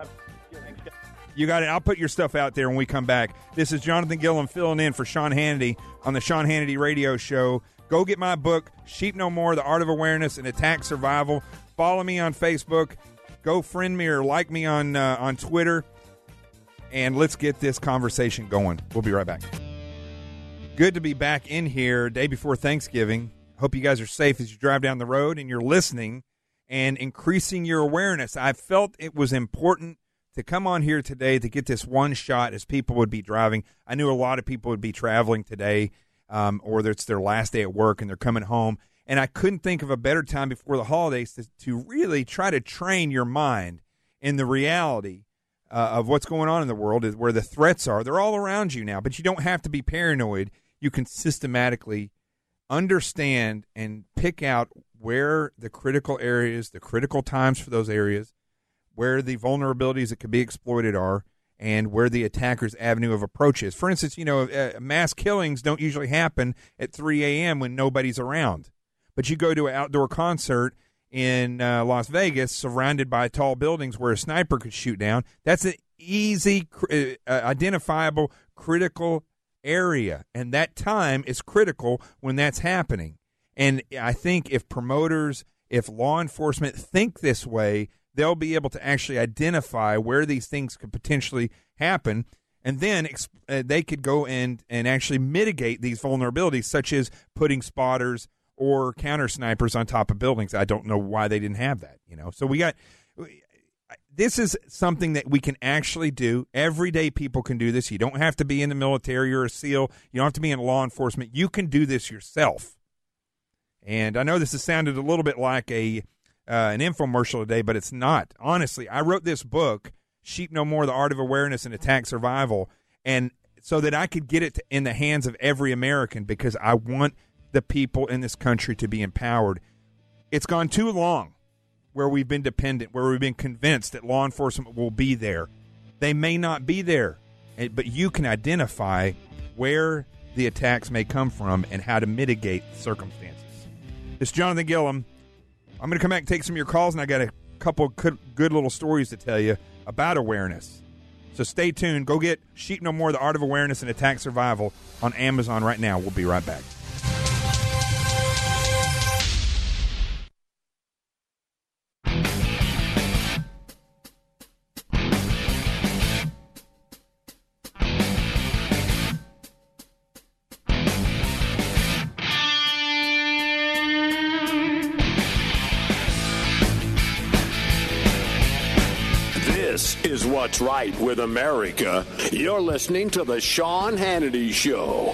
You got it. I'll put your stuff out there when we come back. This is Jonathan Gilliam filling in for Sean Hannity on the Sean Hannity Radio Show. Go get my book, Sheep No More, The Art of Awareness and Attack Survival. Follow me on Facebook. Go friend me or like me on uh, on Twitter. And let's get this conversation going. We'll be right back. Good to be back in here day before Thanksgiving. Hope you guys are safe as you drive down the road and you're listening and increasing your awareness. I felt it was important to come on here today to get this one shot as people would be driving. I knew a lot of people would be traveling today, um, or it's their last day at work and they're coming home. And I couldn't think of a better time before the holidays to, to really try to train your mind in the reality uh, of what's going on in the world, is where the threats are. They're all around you now, but you don't have to be paranoid. You can systematically understand and pick out where the critical areas, the critical times for those areas, where the vulnerabilities that could be exploited are, and where the attacker's avenue of approach is. For instance, you know, uh, mass killings don't usually happen at three a.m. when nobody's around. But you go to an outdoor concert in uh, Las Vegas surrounded by tall buildings where a sniper could shoot down. That's an easy, uh, identifiable, critical area. And that time is critical when that's happening. And I think if promoters, if law enforcement think this way, they'll be able to actually identify where these things could potentially happen, and then uh, they could go and, and actually mitigate these vulnerabilities, such as putting spotters or counter snipers on top of buildings. I don't know why they didn't have that, you know. So we got this is something that we can actually do. Everyday people can do this. You don't have to be in the military or a SEAL. You don't have to be in law enforcement. You can do this yourself. And I know this has sounded a little bit like a Uh, an infomercial today, but it's not. Honestly, I wrote this book, Sheep No More, The Art of Awareness and Attack Survival, and so that I could get it to, in the hands of every American, because I want the people in this country to be empowered. It's gone too long where we've been dependent, where we've been convinced that law enforcement will be there. They may not be there, but you can identify where the attacks may come from and how to mitigate the circumstances. This is Jonathan Gillum. I'm going to come back and take some of your calls, and I got a couple good, good little stories to tell you about awareness. So stay tuned. Go get Sheep No More, The Art of Awareness and Attack Survival on Amazon right now. We'll be right back. Is what's right with America. You're listening to the Sean Hannity Show.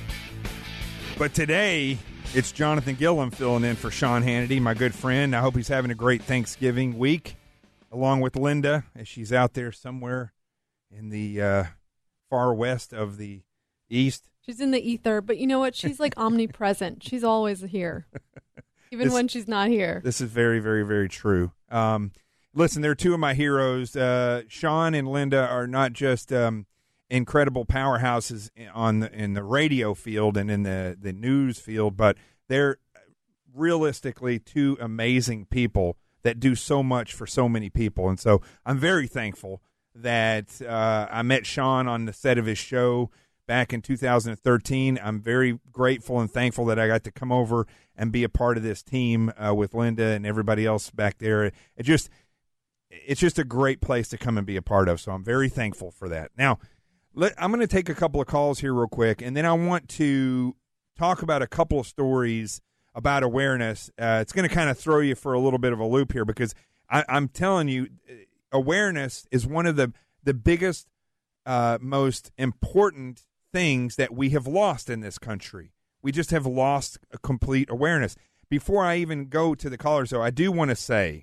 But today, it's Jonathan Gillum filling in for Sean Hannity, my good friend. I hope he's having a great Thanksgiving week, along with Linda, as she's out there somewhere in the uh, far west of the east. She's in the ether, but you know what? She's like omnipresent. She's always here, even this, when she's not here. This is very, very, very true. Um Listen, they're two of my heroes. Uh, Sean and Linda are not just um, incredible powerhouses on the, in the radio field and in the, the news field, but they're realistically two amazing people that do so much for so many people. And so I'm very thankful that uh, I met Sean on the set of his show back in two thousand thirteen. I'm very grateful and thankful that I got to come over and be a part of this team uh, with Linda and everybody else back there. It just... It's just a great place to come and be a part of, so I'm very thankful for that. Now, let, I'm going to take a couple of calls here real quick, and then I want to talk about a couple of stories about awareness. Uh, it's going to kind of throw you for a little bit of a loop here, because I, I'm telling you, awareness is one of the, the biggest, uh, most important things that we have lost in this country. We just have lost a complete awareness. Before I even go to the callers, though, I do want to say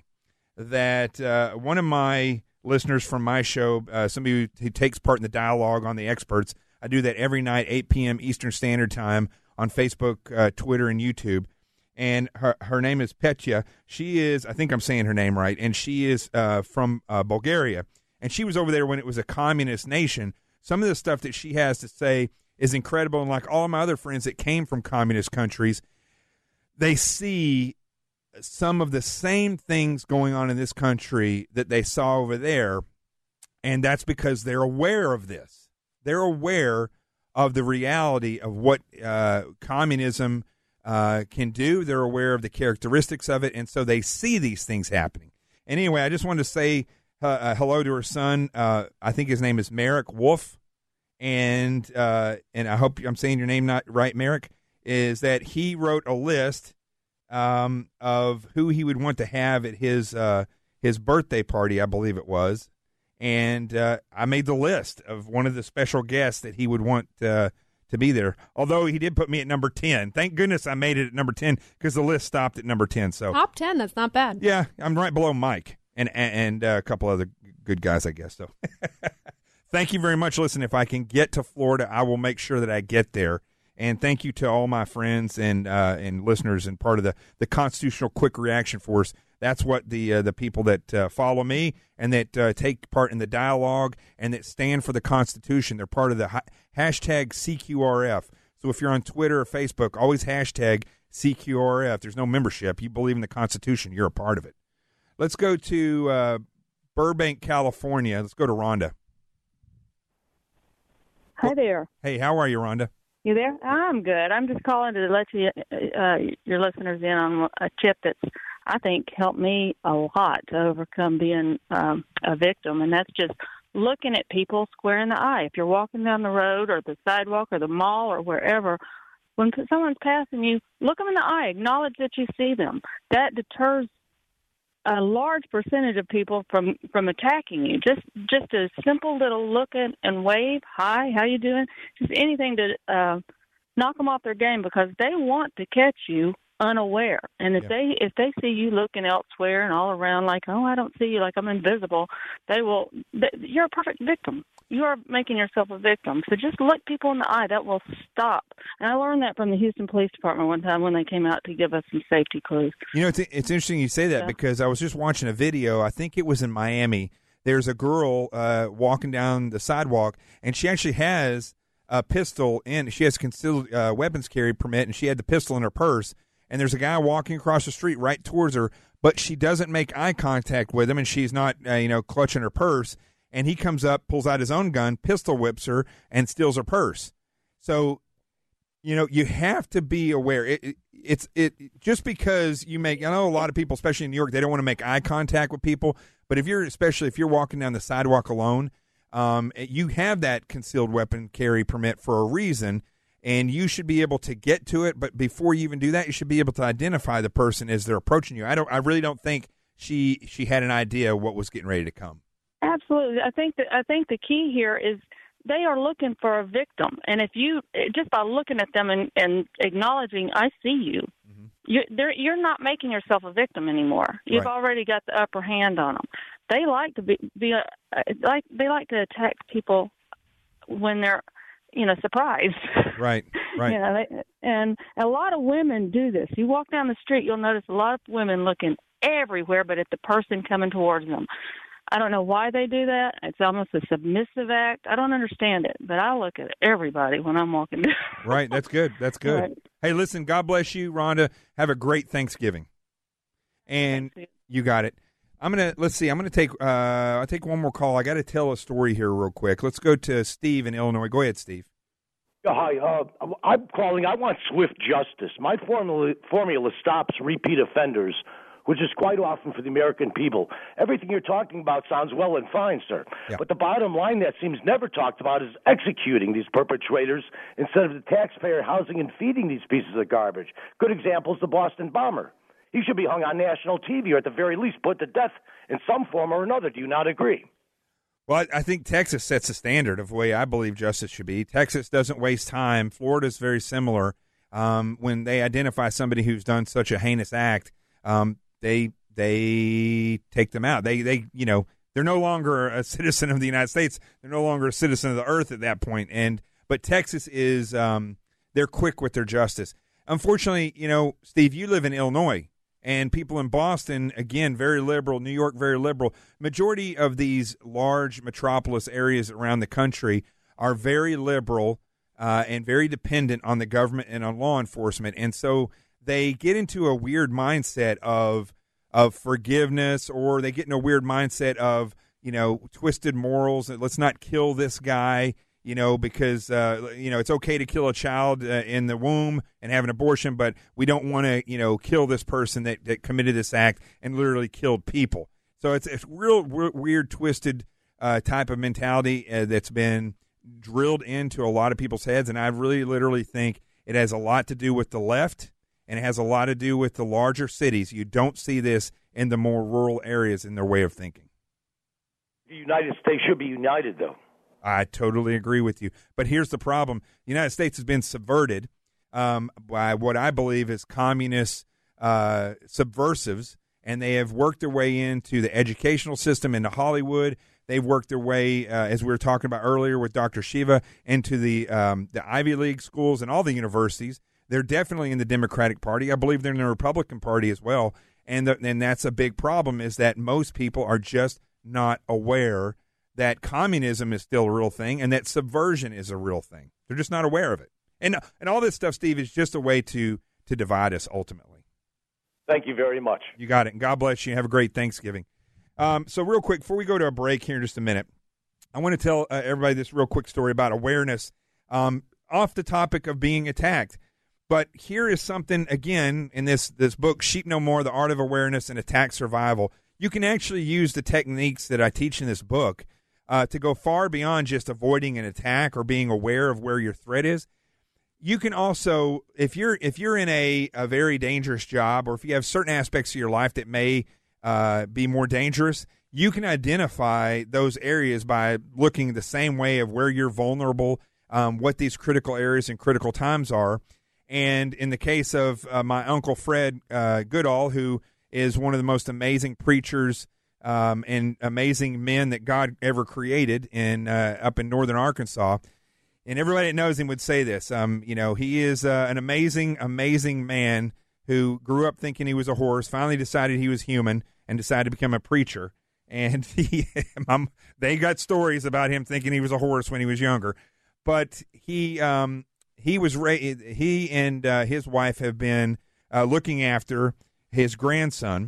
that uh, one of my listeners from my show, uh, somebody who, who takes part in the dialogue on the experts, I do that every night, eight p.m. Eastern Standard Time on Facebook, uh, Twitter, and YouTube. And her her name is Petya. She is, I think I'm saying her name right, and she is uh, from uh, Bulgaria. And she was over there when it was a communist nation. Some of the stuff that she has to say is incredible. And like all my other friends that came from communist countries, they see some of the same things going on in this country that they saw over there, and that's because they're aware of this. They're aware of the reality of what uh, communism uh, can do. They're aware of the characteristics of it, and so they see these things happening. Anyway, I just wanted to say uh, uh, hello to her son. Uh, I think his name is Merrick Wolf, and uh, and I hope I'm saying your name not right, Merrick, is that he wrote a list Um, of who he would want to have at his uh, his birthday party, I believe it was, and uh, I made the list of one of the special guests that he would want uh, to be there. Although he did put me at number ten. Thank goodness I made it at number ten, because the list stopped at number ten. So top ten, that's not bad. Yeah, I'm right below Mike and and uh, a couple other good guys, I guess. So thank you very much. Listen, if I can get to Florida, I will make sure that I get there. And thank you to all my friends and uh, and listeners and part of the, the Constitutional Quick Reaction Force. That's what the uh, the people that uh, follow me and that uh, take part in the dialogue and that stand for the Constitution. They're part of the ha- hashtag C Q R F. So if you're on Twitter or Facebook, always hashtag C Q R F. There's no membership. You believe in the Constitution. You're a part of it. Let's go to uh, Burbank, California. Let's go to Rhonda. Hi there. Hey, how are you, Rhonda? You there? I'm good. I'm just calling to let you, uh, your listeners in on a tip that's, I think, helped me a lot to overcome being um, a victim, and that's just looking at people square in the eye. If you're walking down the road or the sidewalk or the mall or wherever, when someone's passing you, look them in the eye. Acknowledge that you see them. That deters a large percentage of people from, from attacking you. Just just a simple little look and, and wave, hi, how you doing? Just anything to uh, knock them off their game, because they want to catch you unaware. And if yeah. they if they see you looking elsewhere and all around like, oh, I don't see you, like I'm invisible, they will. They, you're a perfect victim. You are making yourself a victim. So just look people in the eye. That will stop. And I learned that from the Houston Police Department one time when they came out to give us some safety clues. You know, it's, it's interesting you say that yeah. because I was just watching a video. I think it was in Miami. There's a girl uh, walking down the sidewalk, and she actually has a pistol in. She has a concealed uh, weapons carry permit, and she had the pistol in her purse. And there's a guy walking across the street right towards her, but she doesn't make eye contact with him, and she's not, uh, you know, clutching her purse. And he comes up, pulls out his own gun, pistol whips her, and steals her purse. So, you know, you have to be aware. It, it, it's it just because you make. I know a lot of people, especially in New York, they don't want to make eye contact with people. But if you're, especially if you're walking down the sidewalk alone, um, you have that concealed weapon carry permit for a reason. And you should be able to get to it, but before you even do that, you should be able to identify the person as they're approaching you. I don't. I really don't think she she had an idea what was getting ready to come. Absolutely, I think that I think the key here is they are looking for a victim, and if you just by looking at them and, and acknowledging, I see you, mm-hmm. you you're not making yourself a victim anymore. You've right. already got the upper hand on them. They like to be, be a, like they like to attack people when they're, you know, surprised. Right, right. You know, they, and a lot of women do this. You walk down the street, you'll notice a lot of women looking everywhere but at the person coming towards them. I don't know why they do that. It's almost a submissive act. I don't understand it, but I look at everybody when I'm walking down. Right, that's good. That's good. Right. Hey, listen, God bless you, Rhonda. Have a great Thanksgiving. And you. you got it. I'm gonna let's see. I'm gonna take uh, I'll take one more call. I got to tell a story here real quick. Let's go to Steve in Illinois. Go ahead, Steve. Hi, uh, I'm calling. I want swift justice. My formula formula stops repeat offenders, which is quite often for the American people. Everything you're talking about sounds well and fine, sir. Yeah. But the bottom line that seems never talked about is executing these perpetrators instead of the taxpayer housing and feeding these pieces of garbage. Good example is the Boston bomber. He should be hung on national T V or at the very least put to death in some form or another. Do you not agree? Well, I think Texas sets the standard of the way I believe justice should be. Texas doesn't waste time. Florida's very similar. Um, when they identify somebody who's done such a heinous act, um, they they take them out. They they you know they're no longer a citizen of the United States. They're no longer a citizen of the earth at that point. And but Texas is um, they're quick with their justice. Unfortunately, you know, Steve, you live in Illinois. And people in Boston, again, very liberal. New York, very liberal. Majority of these large metropolis areas around the country are very liberal uh, and very dependent on the government and on law enforcement. And so they get into a weird mindset of of forgiveness, or they get in a weird mindset of, you know, twisted morals. Let's not kill this guy. You know, because, uh, you know, it's okay to kill a child uh, in the womb and have an abortion, but we don't want to, you know, kill this person that, that committed this act and literally killed people. So it's a real, real weird, twisted uh, type of mentality uh, that's been drilled into a lot of people's heads, and I really literally think it has a lot to do with the left, and it has a lot to do with the larger cities. You don't see this in the more rural areas in their way of thinking. The United States should be united, though. I totally agree with you. But here's the problem. The United States has been subverted um, by what I believe is communist uh, subversives, and they have worked their way into the educational system, into Hollywood. They've worked their way, uh, as we were talking about earlier with Doctor Shiva, into the um, the Ivy League schools and all the universities. They're definitely in the Democratic Party. I believe they're in the Republican Party as well. And, the, and that's a big problem, is that most people are just not aware that communism is still a real thing and that subversion is a real thing. They're just not aware of it. And and all this stuff, Steve, is just a way to, to divide us ultimately. Thank you very much. You got it. And God bless you. Have a great Thanksgiving. Um, so real quick, before we go to a break here in just a minute, I want to tell uh, everybody this real quick story about awareness, um, off the topic of being attacked. But here is something, again, in this, this book, Sheep No More, The Art of Awareness and Attack Survival. You can actually use the techniques that I teach in this book uh, to go far beyond just avoiding an attack or being aware of where your threat is. You can also, if you're if you're in a, a very dangerous job, or if you have certain aspects of your life that may uh, be more dangerous, you can identify those areas by looking the same way of where you're vulnerable, um, what these critical areas and critical times are. And in the case of uh, my Uncle Fred uh, Goodall, who is one of the most amazing preachers um, and amazing men that God ever created in uh, up in northern Arkansas, and everybody that knows him would say this. Um, you know, he is uh, an amazing, amazing man who grew up thinking he was a horse, finally decided he was human, and decided to become a preacher. And he, they got stories about him thinking he was a horse when he was younger, but he. Um, He was ra- he and uh, his wife have been uh, looking after his grandson.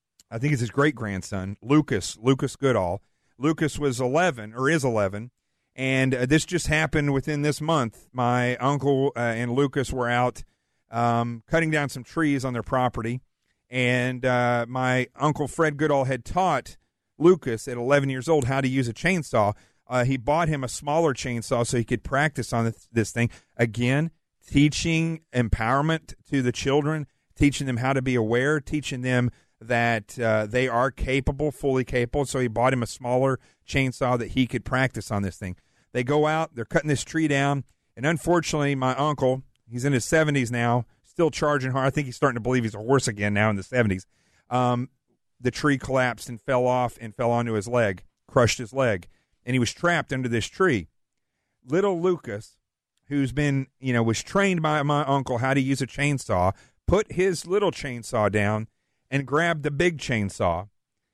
I think it's his great grandson, Lucas Lucas Goodall. Lucas was eleven or is eleven, and uh, this just happened within this month. My uncle uh, and Lucas were out um, cutting down some trees on their property, and uh, my Uncle Fred Goodall had taught Lucas at eleven years old how to use a chainsaw. Uh, he bought him a smaller chainsaw so he could practice on this, this thing. Again, teaching empowerment to the children, teaching them how to be aware, teaching them that uh, they are capable, fully capable. So he bought him a smaller chainsaw that he could practice on this thing. They go out, they're cutting this tree down, and unfortunately, my uncle, he's in his seventies now, still charging hard. I think he's starting to believe he's a horse again now in the seventies. Um, the tree collapsed and fell off and fell onto his leg, crushed his leg. And he was trapped under this tree. Little Lucas, who's been, you know, was trained by my uncle how to use a chainsaw, put his little chainsaw down and grabbed the big chainsaw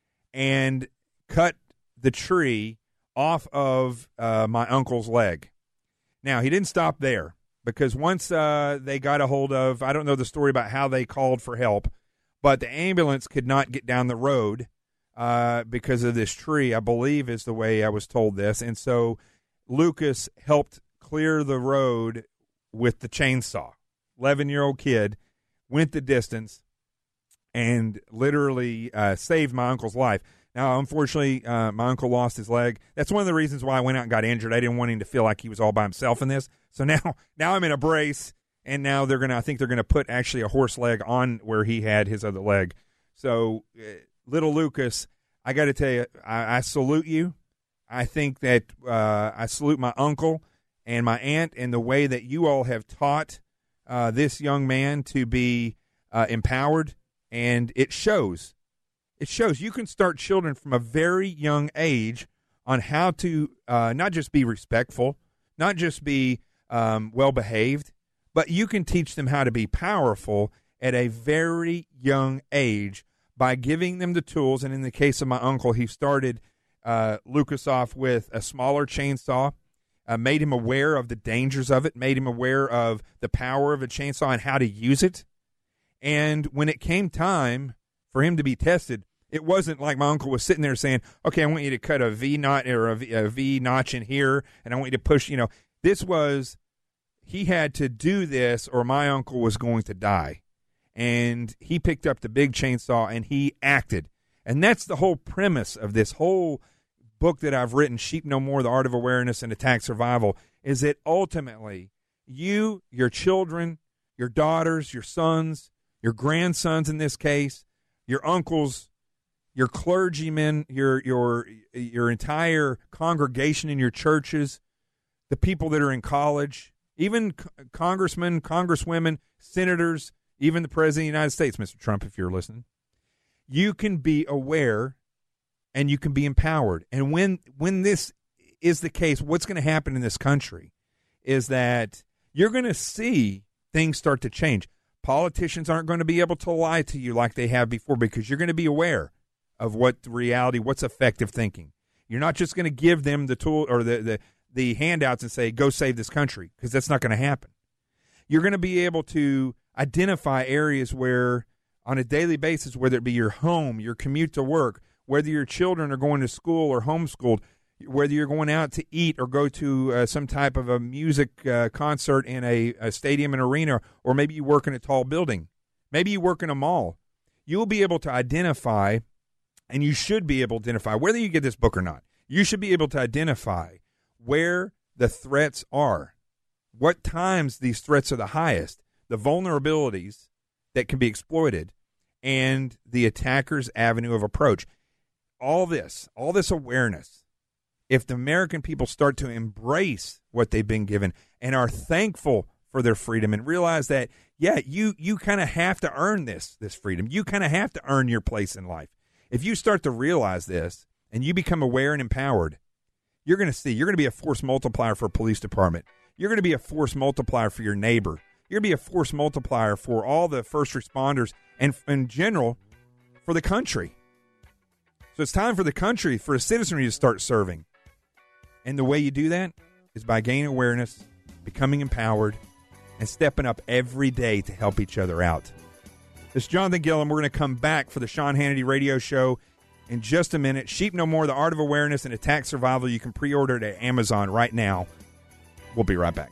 and cut the tree off of uh, my uncle's leg. Now, he didn't stop there, because once uh, they got a hold of, I don't know the story about how they called for help, but the ambulance could not get down the road Uh, because of this tree, I believe is the way I was told this. And so Lucas helped clear the road with the chainsaw. eleven-year-old kid went the distance and literally uh, saved my uncle's life. Now, unfortunately, uh, my uncle lost his leg. That's one of the reasons why I went out and got injured. I didn't want him to feel like he was all by himself in this. So now, now I'm in a brace, and now they're gonna. I think they're gonna put actually a horse leg on where he had his other leg. So. Uh, Little Lucas, I got to tell you, I, I salute you. I think that uh, I salute my uncle and my aunt and the way that you all have taught uh, this young man to be uh, empowered, and it shows. It shows. You can start children from a very young age on how to uh, not just be respectful, not just be um, well-behaved, but you can teach them how to be powerful at a very young age, by giving them the tools. And in the case of my uncle, he started uh, Lucas off with a smaller chainsaw, uh, made him aware of the dangers of it, made him aware of the power of a chainsaw and how to use it. And when it came time for him to be tested, it wasn't like my uncle was sitting there saying, okay, I want you to cut a V knot or a V, a V notch in here, and I want you to push, you know. This was, he had to do this or my uncle was going to die. And he picked up the big chainsaw and he acted. And that's the whole premise of this whole book that I've written, Sheep No More, The Art of Awareness and Attack Survival, is that ultimately you, your children, your daughters, your sons, your grandsons in this case, your uncles, your clergymen, your your your entire congregation in your churches, the people that are in college, even congressmen, congresswomen, senators, even the President of the United States, Mister Trump, if you're listening, you can be aware and you can be empowered. And when when this is the case, what's going to happen in this country is that you're going to see things start to change. Politicians aren't going to be able to lie to you like they have before because you're going to be aware of what the reality, what's effective thinking. You're not just going to give them the tool or the, the, the handouts and say, go save this country, because that's not going to happen. You're going to be able to identify areas where, on a daily basis, whether it be your home, your commute to work, whether your children are going to school or homeschooled, whether you're going out to eat or go to uh, some type of a music uh, concert in a, a stadium and arena, or maybe you work in a tall building, maybe you work in a mall, you'll be able to identify, and you should be able to identify, whether you get this book or not, you should be able to identify where the threats are, what times these threats are the highest, the vulnerabilities that can be exploited, and the attacker's avenue of approach. All this, all this awareness, if the American people start to embrace what they've been given and are thankful for their freedom and realize that, yeah, you you kind of have to earn this, this freedom. You kind of have to earn your place in life. If you start to realize this and you become aware and empowered, you're going to see, you're going to be a force multiplier for a police department. You're going to be a force multiplier for your neighbor. You're going to be a force multiplier for all the first responders and, in general, for the country. So it's time for the country, for a citizenry to start serving. And the way you do that is by gaining awareness, becoming empowered, and stepping up every day to help each other out. This is Jonathan Gilliam. We're going to come back for the Sean Hannity Radio Show in just a minute. Sheep No More, The Art of Awareness and Attack Survival. You can pre-order it at Amazon right now. We'll be right back.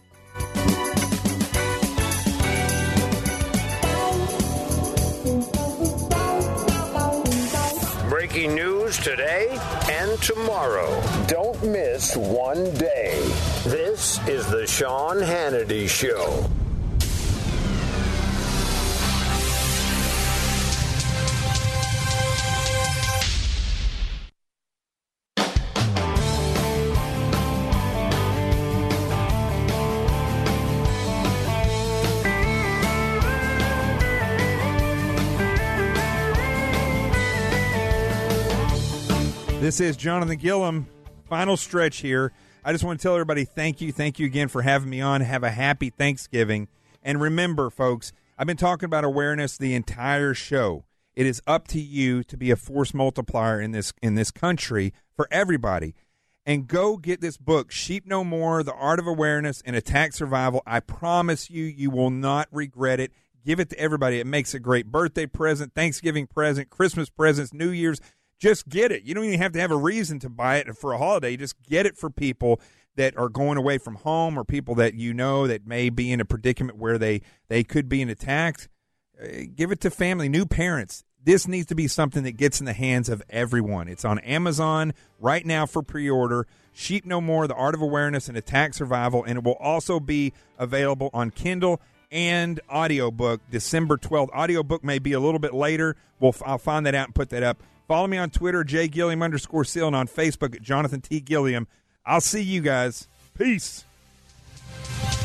Breaking news today and tomorrow. Don't miss one day. This is the Sean Hannity Show. This is Jonathan Gilliam. Final stretch here. I just want to tell everybody thank you. Thank you again for having me on. Have a happy Thanksgiving. And remember, folks, I've been talking about awareness the entire show. It is up to you to be a force multiplier in this in this country for everybody. And go get this book, Sheep No More, The Art of Awareness and Attack Survival. I promise you, you will not regret it. Give it to everybody. It makes a great birthday present, Thanksgiving present, Christmas presents, New Year's. Just get it. You don't even have to have a reason to buy it for a holiday. You just get it for people that are going away from home or people that you know that may be in a predicament where they, they could be attacked. Uh, give it to family, new parents. This needs to be something that gets in the hands of everyone. It's on Amazon right now for pre-order. Sheep No More, The Art of Awareness and Attack Survival. And it will also be available on Kindle and audiobook December twelfth. Audiobook may be a little bit later. We'll, I'll find that out and put that up. Follow me on Twitter, J Gilliam underscore seal, and on Facebook at Jonathan T. Gilliam. I'll see you guys. Peace.